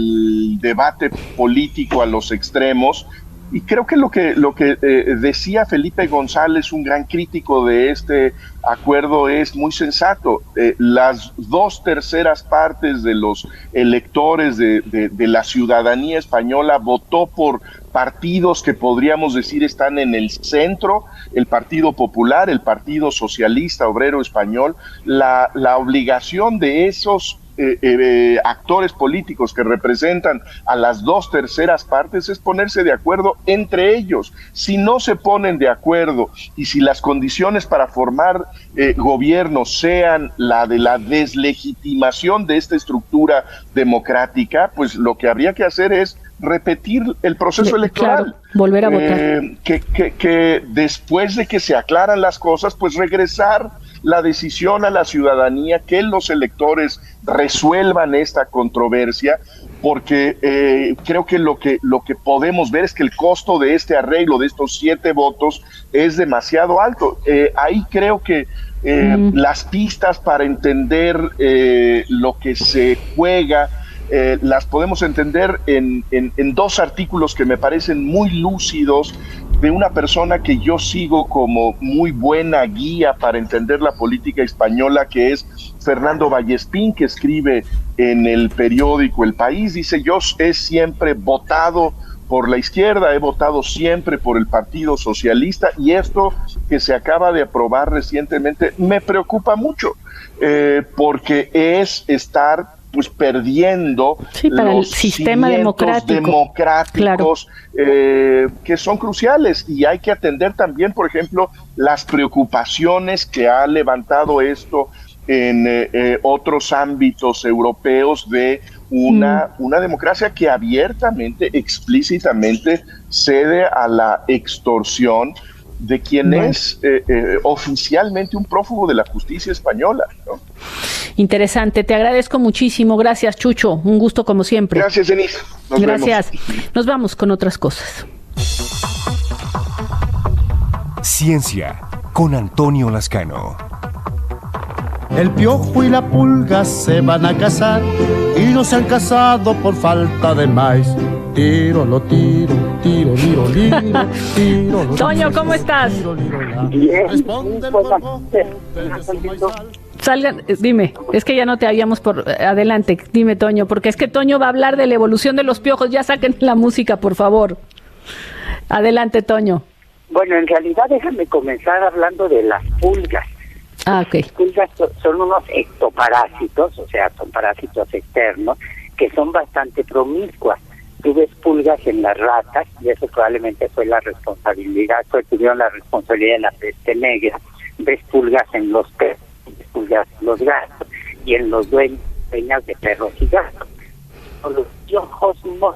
el debate político a los extremos. Y creo que lo que lo que eh, decía Felipe González, un gran crítico de este acuerdo, es muy sensato. Eh, las dos terceras partes de los electores de, de, de la ciudadanía española votó por partidos que podríamos decir están en el centro, el Partido Popular, el Partido Socialista Obrero Español. La, la obligación de esos Eh, eh, actores políticos que representan a las dos terceras partes es ponerse de acuerdo entre ellos. Si no se ponen de acuerdo y si las condiciones para formar eh, gobierno sean la de la deslegitimación de esta estructura democrática, pues lo que habría que hacer es repetir el proceso claro, electoral. Volver a votar. Eh, que, que, que después de que se aclaran las cosas, pues regresar la decisión a la ciudadanía, que los electores resuelvan esta controversia, porque eh, creo que lo que lo que podemos ver es que el costo de este arreglo, de estos siete votos, es demasiado alto. Eh, ahí creo que eh, mm. las pistas para entender eh, lo que se juega, Eh, las podemos entender en, en, en dos artículos que me parecen muy lúcidos de una persona que yo sigo como muy buena guía para entender la política española, que es Fernando Vallespín, que escribe en el periódico El País. Dice: yo he siempre votado por la izquierda, he votado siempre por el Partido Socialista, y esto que se acaba de aprobar recientemente me preocupa mucho, eh, porque es estar pues perdiendo sí, para los el sistema democrático, democráticos claro. eh, que son cruciales, y hay que atender también, por ejemplo, las preocupaciones que ha levantado esto en eh, eh, otros ámbitos europeos de una, mm. una democracia que abiertamente, explícitamente cede a la extorsión de quien bueno. es eh, eh, oficialmente un prófugo de la justicia española, ¿no? Interesante, te agradezco muchísimo. Gracias, Chucho, un gusto como siempre. Gracias, Denise. Nos Gracias. Vemos. Nos vamos con otras cosas. Ciencia, con Antonio Lascano. El piojo y la pulga se van a casar y no se han casado por falta de maíz. Tiro, lo tiro, tiro, liro, liro, tiro, lo Toño, ¿cómo estás? Bien. Salgan, dime, es que ya no te habíamos por adelante, dime, Toño, porque es que Toño va a hablar de la evolución de los piojos. Ya saquen la música, por favor. Adelante, Toño. Bueno, en realidad déjame comenzar hablando de las pulgas. Ah, ok. Las pulgas son unos ectoparásitos, o sea, son parásitos externos que son bastante promiscuas. Tú ves pulgas en las ratas, y eso probablemente fue la responsabilidad, fue, tuvieron la responsabilidad de la peste negra. Ves pulgas en los perros, ves pulgas en los gatos, y en los dueños, dueñas de perros y gatos. Los piojos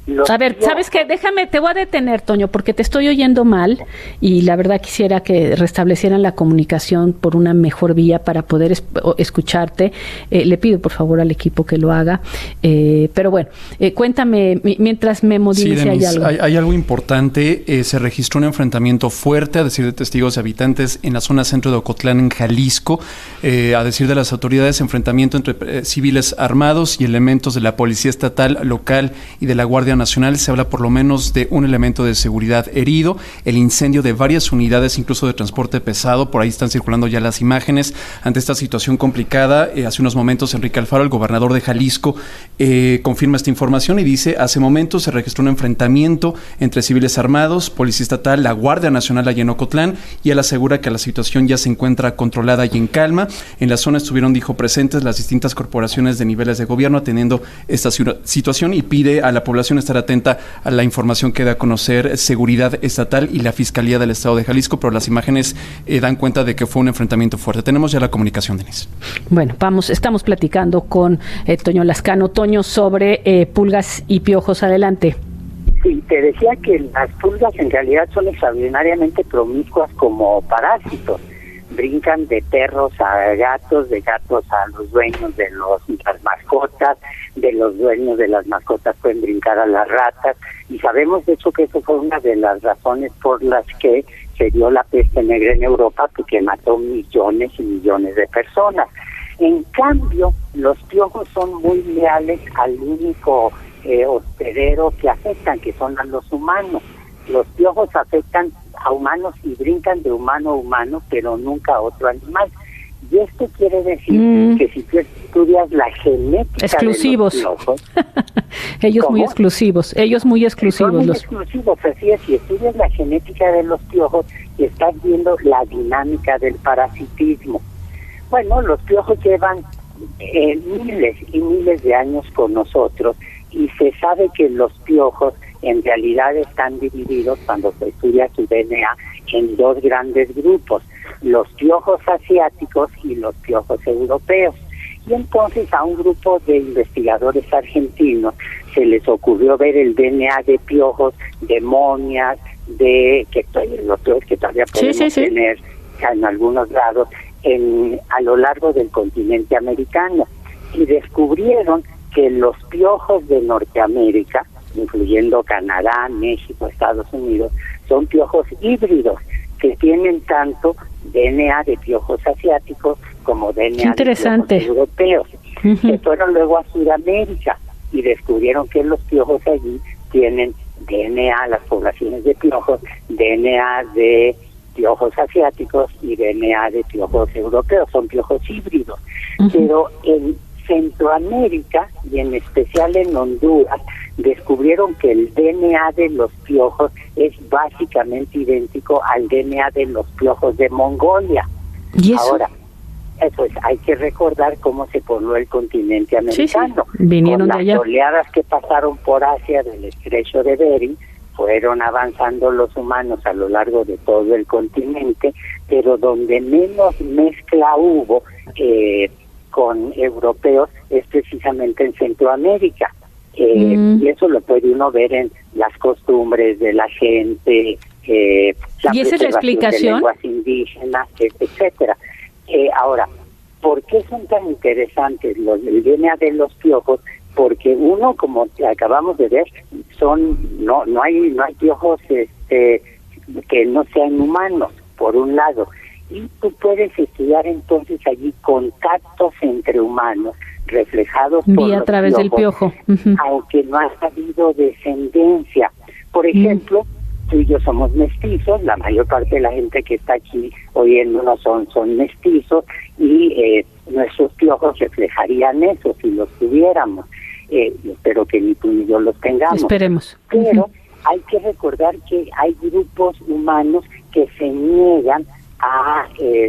A ver, ¿sabes qué? Déjame, te voy a detener, Toño, porque te estoy oyendo mal y la verdad quisiera que restablecieran la comunicación por una mejor vía para poder es, escucharte. Eh, le pido, por favor, al equipo que lo haga. Eh, pero bueno, eh, cuéntame, mientras Memo dime sí, si Denise, hay algo. Hay, hay algo importante. Eh, se registró un enfrentamiento fuerte, a decir de testigos y habitantes, en la zona centro de Ocotlán, en Jalisco. Eh, a decir de las autoridades, enfrentamiento entre eh, civiles armados y elementos de la Policía Estatal, local y de la Guardia Nacional. Se habla por lo menos de un elemento de seguridad herido, el incendio de varias unidades, incluso de transporte pesado. Por ahí están circulando ya las imágenes. Ante esta situación complicada, eh, hace unos momentos Enrique Alfaro, el gobernador de Jalisco, eh, confirma esta información y dice: hace momentos se registró un enfrentamiento entre civiles armados, Policía Estatal, la Guardia Nacional allá en Ocotlán, y él asegura que la situación ya se encuentra controlada y en calma. En la zona estuvieron, dijo, presentes las distintas corporaciones de niveles de gobierno atendiendo esta situación y pide a la población estar atenta a la información que da a conocer Seguridad Estatal y la Fiscalía del Estado de Jalisco, pero las imágenes eh, dan cuenta de que fue un enfrentamiento fuerte. Tenemos ya la comunicación, Denise. Bueno, vamos, estamos platicando con eh, Toño Lascano. Toño, sobre eh, pulgas y piojos. Adelante. Sí, te decía que las pulgas en realidad son extraordinariamente promiscuas como parásitos. Brincan de perros a gatos, de gatos a los dueños de los, las mascotas, de los dueños de las mascotas pueden brincar a las ratas, y sabemos de hecho que eso fue una de las razones por las que se dio la peste negra en Europa, porque mató millones y millones de personas. En cambio, los piojos son muy leales al único eh, hospedero que afectan, que son a los humanos. Los piojos afectan a humanos y brincan de humano a humano, pero nunca a otro animal. Y esto quiere decir mm. que si tú estudias la genética exclusivos. de los piojos... ellos ¿cómo? muy exclusivos, ellos muy exclusivos. Son muy los... exclusivos, así es. Si estudias la genética de los piojos, estás viendo la dinámica del parasitismo. Bueno, los piojos llevan eh, miles y miles de años con nosotros, y se sabe que los piojos en realidad están divididos, cuando se estudia su D N A, en dos grandes grupos: los piojos asiáticos y los piojos europeos. Y entonces a un grupo de investigadores argentinos se les ocurrió ver el D N A de piojos, de momias, de que los piojos que todavía podemos sí, sí, sí. tener en algunos lados en, a lo largo del continente americano, y descubrieron que los piojos de Norteamérica, incluyendo Canadá, México, Estados Unidos, son piojos híbridos que tienen tanto D N A de piojos asiáticos como D N A de piojos europeos. Uh-huh. Se fueron luego a Sudamérica y descubrieron que los piojos allí tienen D N A, las poblaciones de piojos, D N A de piojos asiáticos y D N A de piojos europeos, son piojos híbridos. Uh-huh. Pero en Centroamérica y en especial en Honduras descubrieron que el D N A de los piojos es básicamente idéntico al D N A de los piojos de Mongolia. ¿Y eso? Ahora, eso es, hay que recordar cómo se pobló el continente americano. Sí, sí. Vinieron Con de allá. Las oleadas que pasaron por Asia del estrecho de Bering, fueron avanzando los humanos a lo largo de todo el continente, pero donde menos mezcla hubo eh, con europeos es precisamente en Centroamérica. Eh, mm. Y eso lo puede uno ver en las costumbres de la gente, eh, la ¿y esa es la explicación? De lenguas indígenas, etcétera. Eh, ahora, ¿por qué son tan interesantes los del D N A de los piojos? Porque uno, como acabamos de ver, son no no hay no hay piojos este, que no sean humanos, por un lado. Y tú puedes estudiar entonces allí contactos entre humanos reflejados por Vía los a través piojos, del piojo. Uh-huh. aunque no ha habido descendencia. Por ejemplo, uh-huh. tú y yo somos mestizos, la mayor parte de la gente que está aquí oyéndonos son, son mestizos, y eh, nuestros piojos reflejarían eso si los tuviéramos. Eh, espero que ni tú ni yo los tengamos. Esperemos. Pero uh-huh. hay que recordar que hay grupos humanos que se niegan a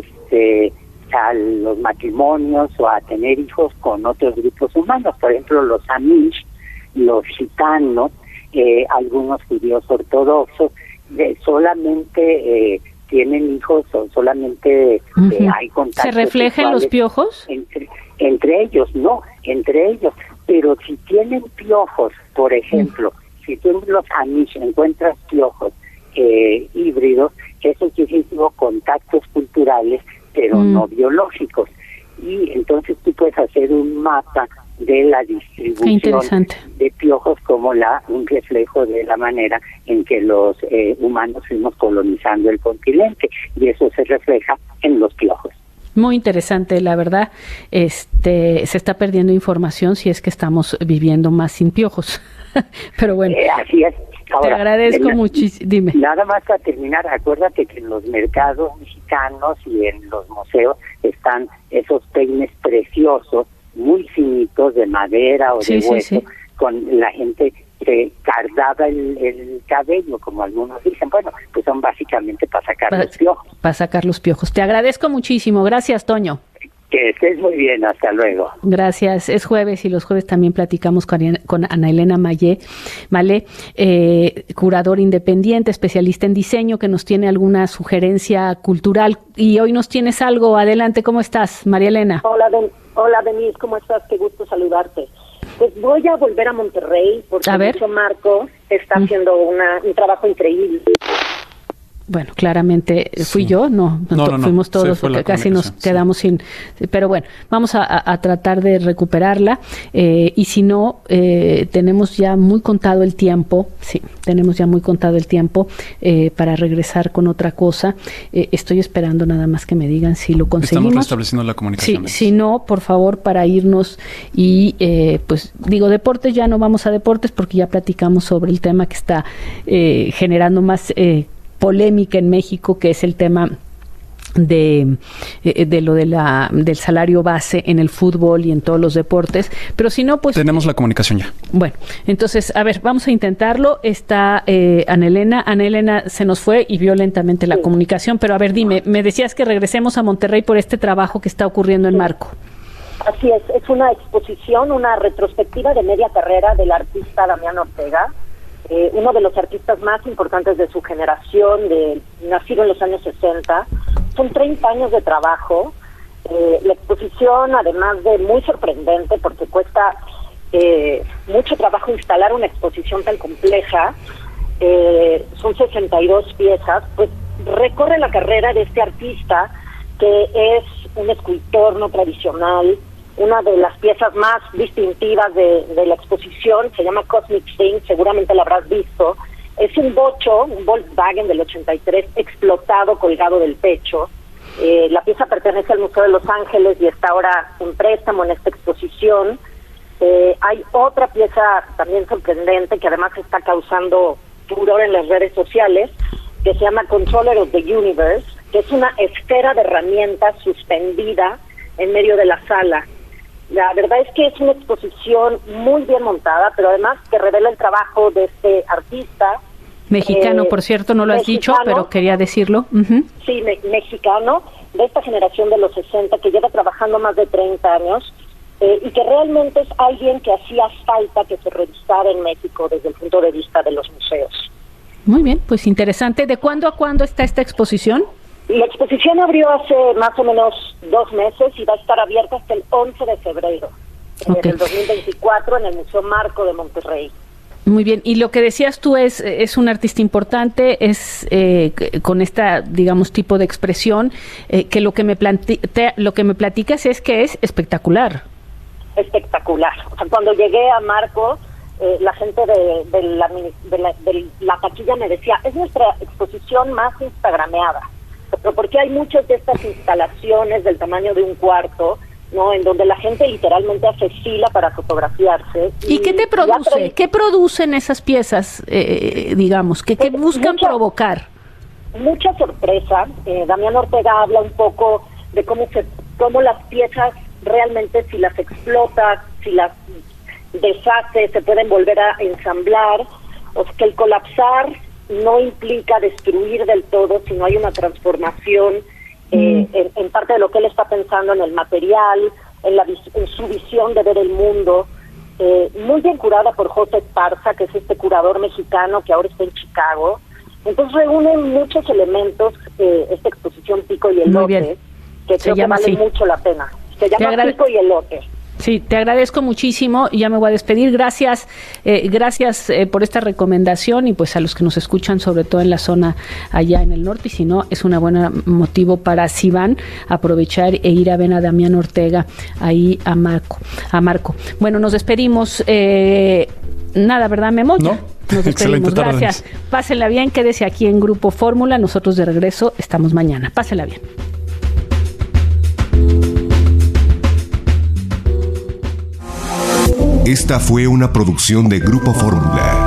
este a los matrimonios o a tener hijos con otros grupos humanos, por ejemplo los amish, los gitanos, eh, algunos judíos ortodoxos, eh, solamente eh, tienen hijos o solamente uh-huh. eh, hay contacto. ¿Se reflejan los piojos? Entre, entre ellos, no, entre ellos, pero si tienen piojos, por ejemplo, uh-huh. si tú en los anís encuentras piojos eh, híbridos, eso quiere decir contactos culturales, pero mm. no biológicos. Y entonces tú puedes hacer un mapa de la distribución de piojos como la un reflejo de la manera en que los eh, humanos fuimos colonizando el continente, y eso se refleja en los piojos. Muy interesante, la verdad. Este, se está perdiendo información si es que estamos viviendo más sin piojos. Pero bueno. Eh, así es. Ahora, te agradezco muchísimo. Dime. Nada más para terminar, acuérdate que en los mercados mexicanos y en los museos están esos peines preciosos, muy finitos, de madera o sí, de hueso, sí, sí. con la gente que cardaba el, el cabello, como algunos dicen. Bueno, pues son básicamente para sacar pa- los piojos. Para sacar los piojos. Te agradezco muchísimo. Gracias, Toño. Que estés muy bien, hasta luego. Gracias. Es jueves y los jueves también platicamos con, con Ana Elena Mayé, Malé, eh, curador independiente, especialista en diseño, que nos tiene alguna sugerencia cultural. Y hoy nos tienes algo. Adelante, ¿cómo estás, María Elena? Hola, Ben- Hola Denise, ¿cómo estás? Qué gusto saludarte. Pues voy a volver a Monterrey porque Lucho Marco está mm. haciendo una, un trabajo increíble. Bueno, claramente fui sí. yo, no, no, no, no fuimos no. todos, porque casi nos quedamos sí. sin... Pero bueno, vamos a, a tratar de recuperarla eh, y si no, eh, tenemos ya muy contado el tiempo, sí, tenemos ya muy contado el tiempo eh, para regresar con otra cosa. Eh, estoy esperando nada más que me digan si lo conseguimos. Estamos restableciendo la comunicación. Sí, si no, por favor, para irnos y eh, pues digo, deportes, ya no vamos a deportes porque ya platicamos sobre el tema que está eh, generando más... Eh, polémica en México, que es el tema de, de lo de la del salario base en el fútbol y en todos los deportes, pero si no, pues... Tenemos la comunicación ya. Bueno, entonces, a ver, vamos a intentarlo. Está eh, Ana Elena. Ana Elena se nos fue y violentamente la sí. comunicación, pero a ver, dime, me decías que regresemos a Monterrey por este trabajo que está ocurriendo en Marco. Así es, es una exposición, una retrospectiva de media carrera del artista Damián Ortega, Eh, uno de los artistas más importantes de su generación, de, nacido en los años sesenta. Son treinta años de trabajo. Eh, la exposición, además de muy sorprendente, porque cuesta eh, mucho trabajo instalar una exposición tan compleja, eh, son sesenta y dos piezas, pues recorre la carrera de este artista, que es un escultor no tradicional. Una de las piezas más distintivas de, de la exposición se llama Cosmic Thing, seguramente la habrás visto. Es un bocho, un Volkswagen del ochenta y tres, explotado, colgado del pecho. Eh, la pieza pertenece al Museo de Los Ángeles y está ahora en préstamo en esta exposición. Eh, hay otra pieza también sorprendente que además está causando furor en las redes sociales, que se llama Controller of the Universe, que es una esfera de herramientas suspendida en medio de la sala. La verdad es que es una exposición muy bien montada, pero además que revela el trabajo de este artista. Mexicano, eh, por cierto, no lo has dicho, pero quería decirlo. Uh-huh. Sí, me, mexicano, de esta generación de los sesenta, que lleva trabajando más de treinta años, eh, y que realmente es alguien que hacía falta que se revisara en México desde el punto de vista de los museos. Muy bien, pues interesante. ¿De cuándo a cuándo está esta exposición? La exposición abrió hace más o menos dos meses y va a estar abierta hasta el once de febrero okay. del dos mil veinticuatro en el Museo Marco de Monterrey. Muy bien, y lo que decías tú es es un artista importante, es eh, con esta, digamos, tipo de expresión, eh, que lo que me plante- te, lo que me platicas es que es espectacular. Espectacular. O sea, cuando llegué a Marco, eh, la gente de, de, la, de, la, de la taquilla me decía, es nuestra exposición más instagrameada. Pero porque hay muchas de estas instalaciones del tamaño de un cuarto, ¿no? En donde la gente literalmente hace fila para fotografiarse. ¿Y, ¿Y qué te produce? Tra- ¿Qué producen esas piezas, eh, digamos? ¿Qué, qué buscan mucha, provocar? Mucha sorpresa. Eh, Damián Ortega habla un poco de cómo se, cómo las piezas realmente, si las explota, si las deshace, se pueden volver a ensamblar. O sea, que el colapsar no implica destruir del todo, sino hay una transformación eh, mm. en, en parte de lo que él está pensando en el material, en, la, en su visión de ver el mundo, eh, muy bien curada por José Esparza, que es este curador mexicano que ahora está en Chicago. Entonces reúnen muchos elementos, eh, esta exposición Pico y Elote, que creo que vale así. mucho la pena. Se llama Pico y Elote. Sí, te agradezco muchísimo y ya me voy a despedir. Gracias, eh, gracias eh, por esta recomendación y pues a los que nos escuchan, sobre todo en la zona allá en el norte, y si no, es un buen motivo para, si van, aprovechar e ir a ver a Damián Ortega, ahí a Marco. A Marco. Bueno, nos despedimos. Eh, nada, ¿verdad, Memo? No. Nos despedimos. Gracias. Pásenla bien, quédese aquí en Grupo Fórmula. Nosotros de regreso estamos mañana. Pásenla bien. Esta fue una producción de Grupo Fórmula.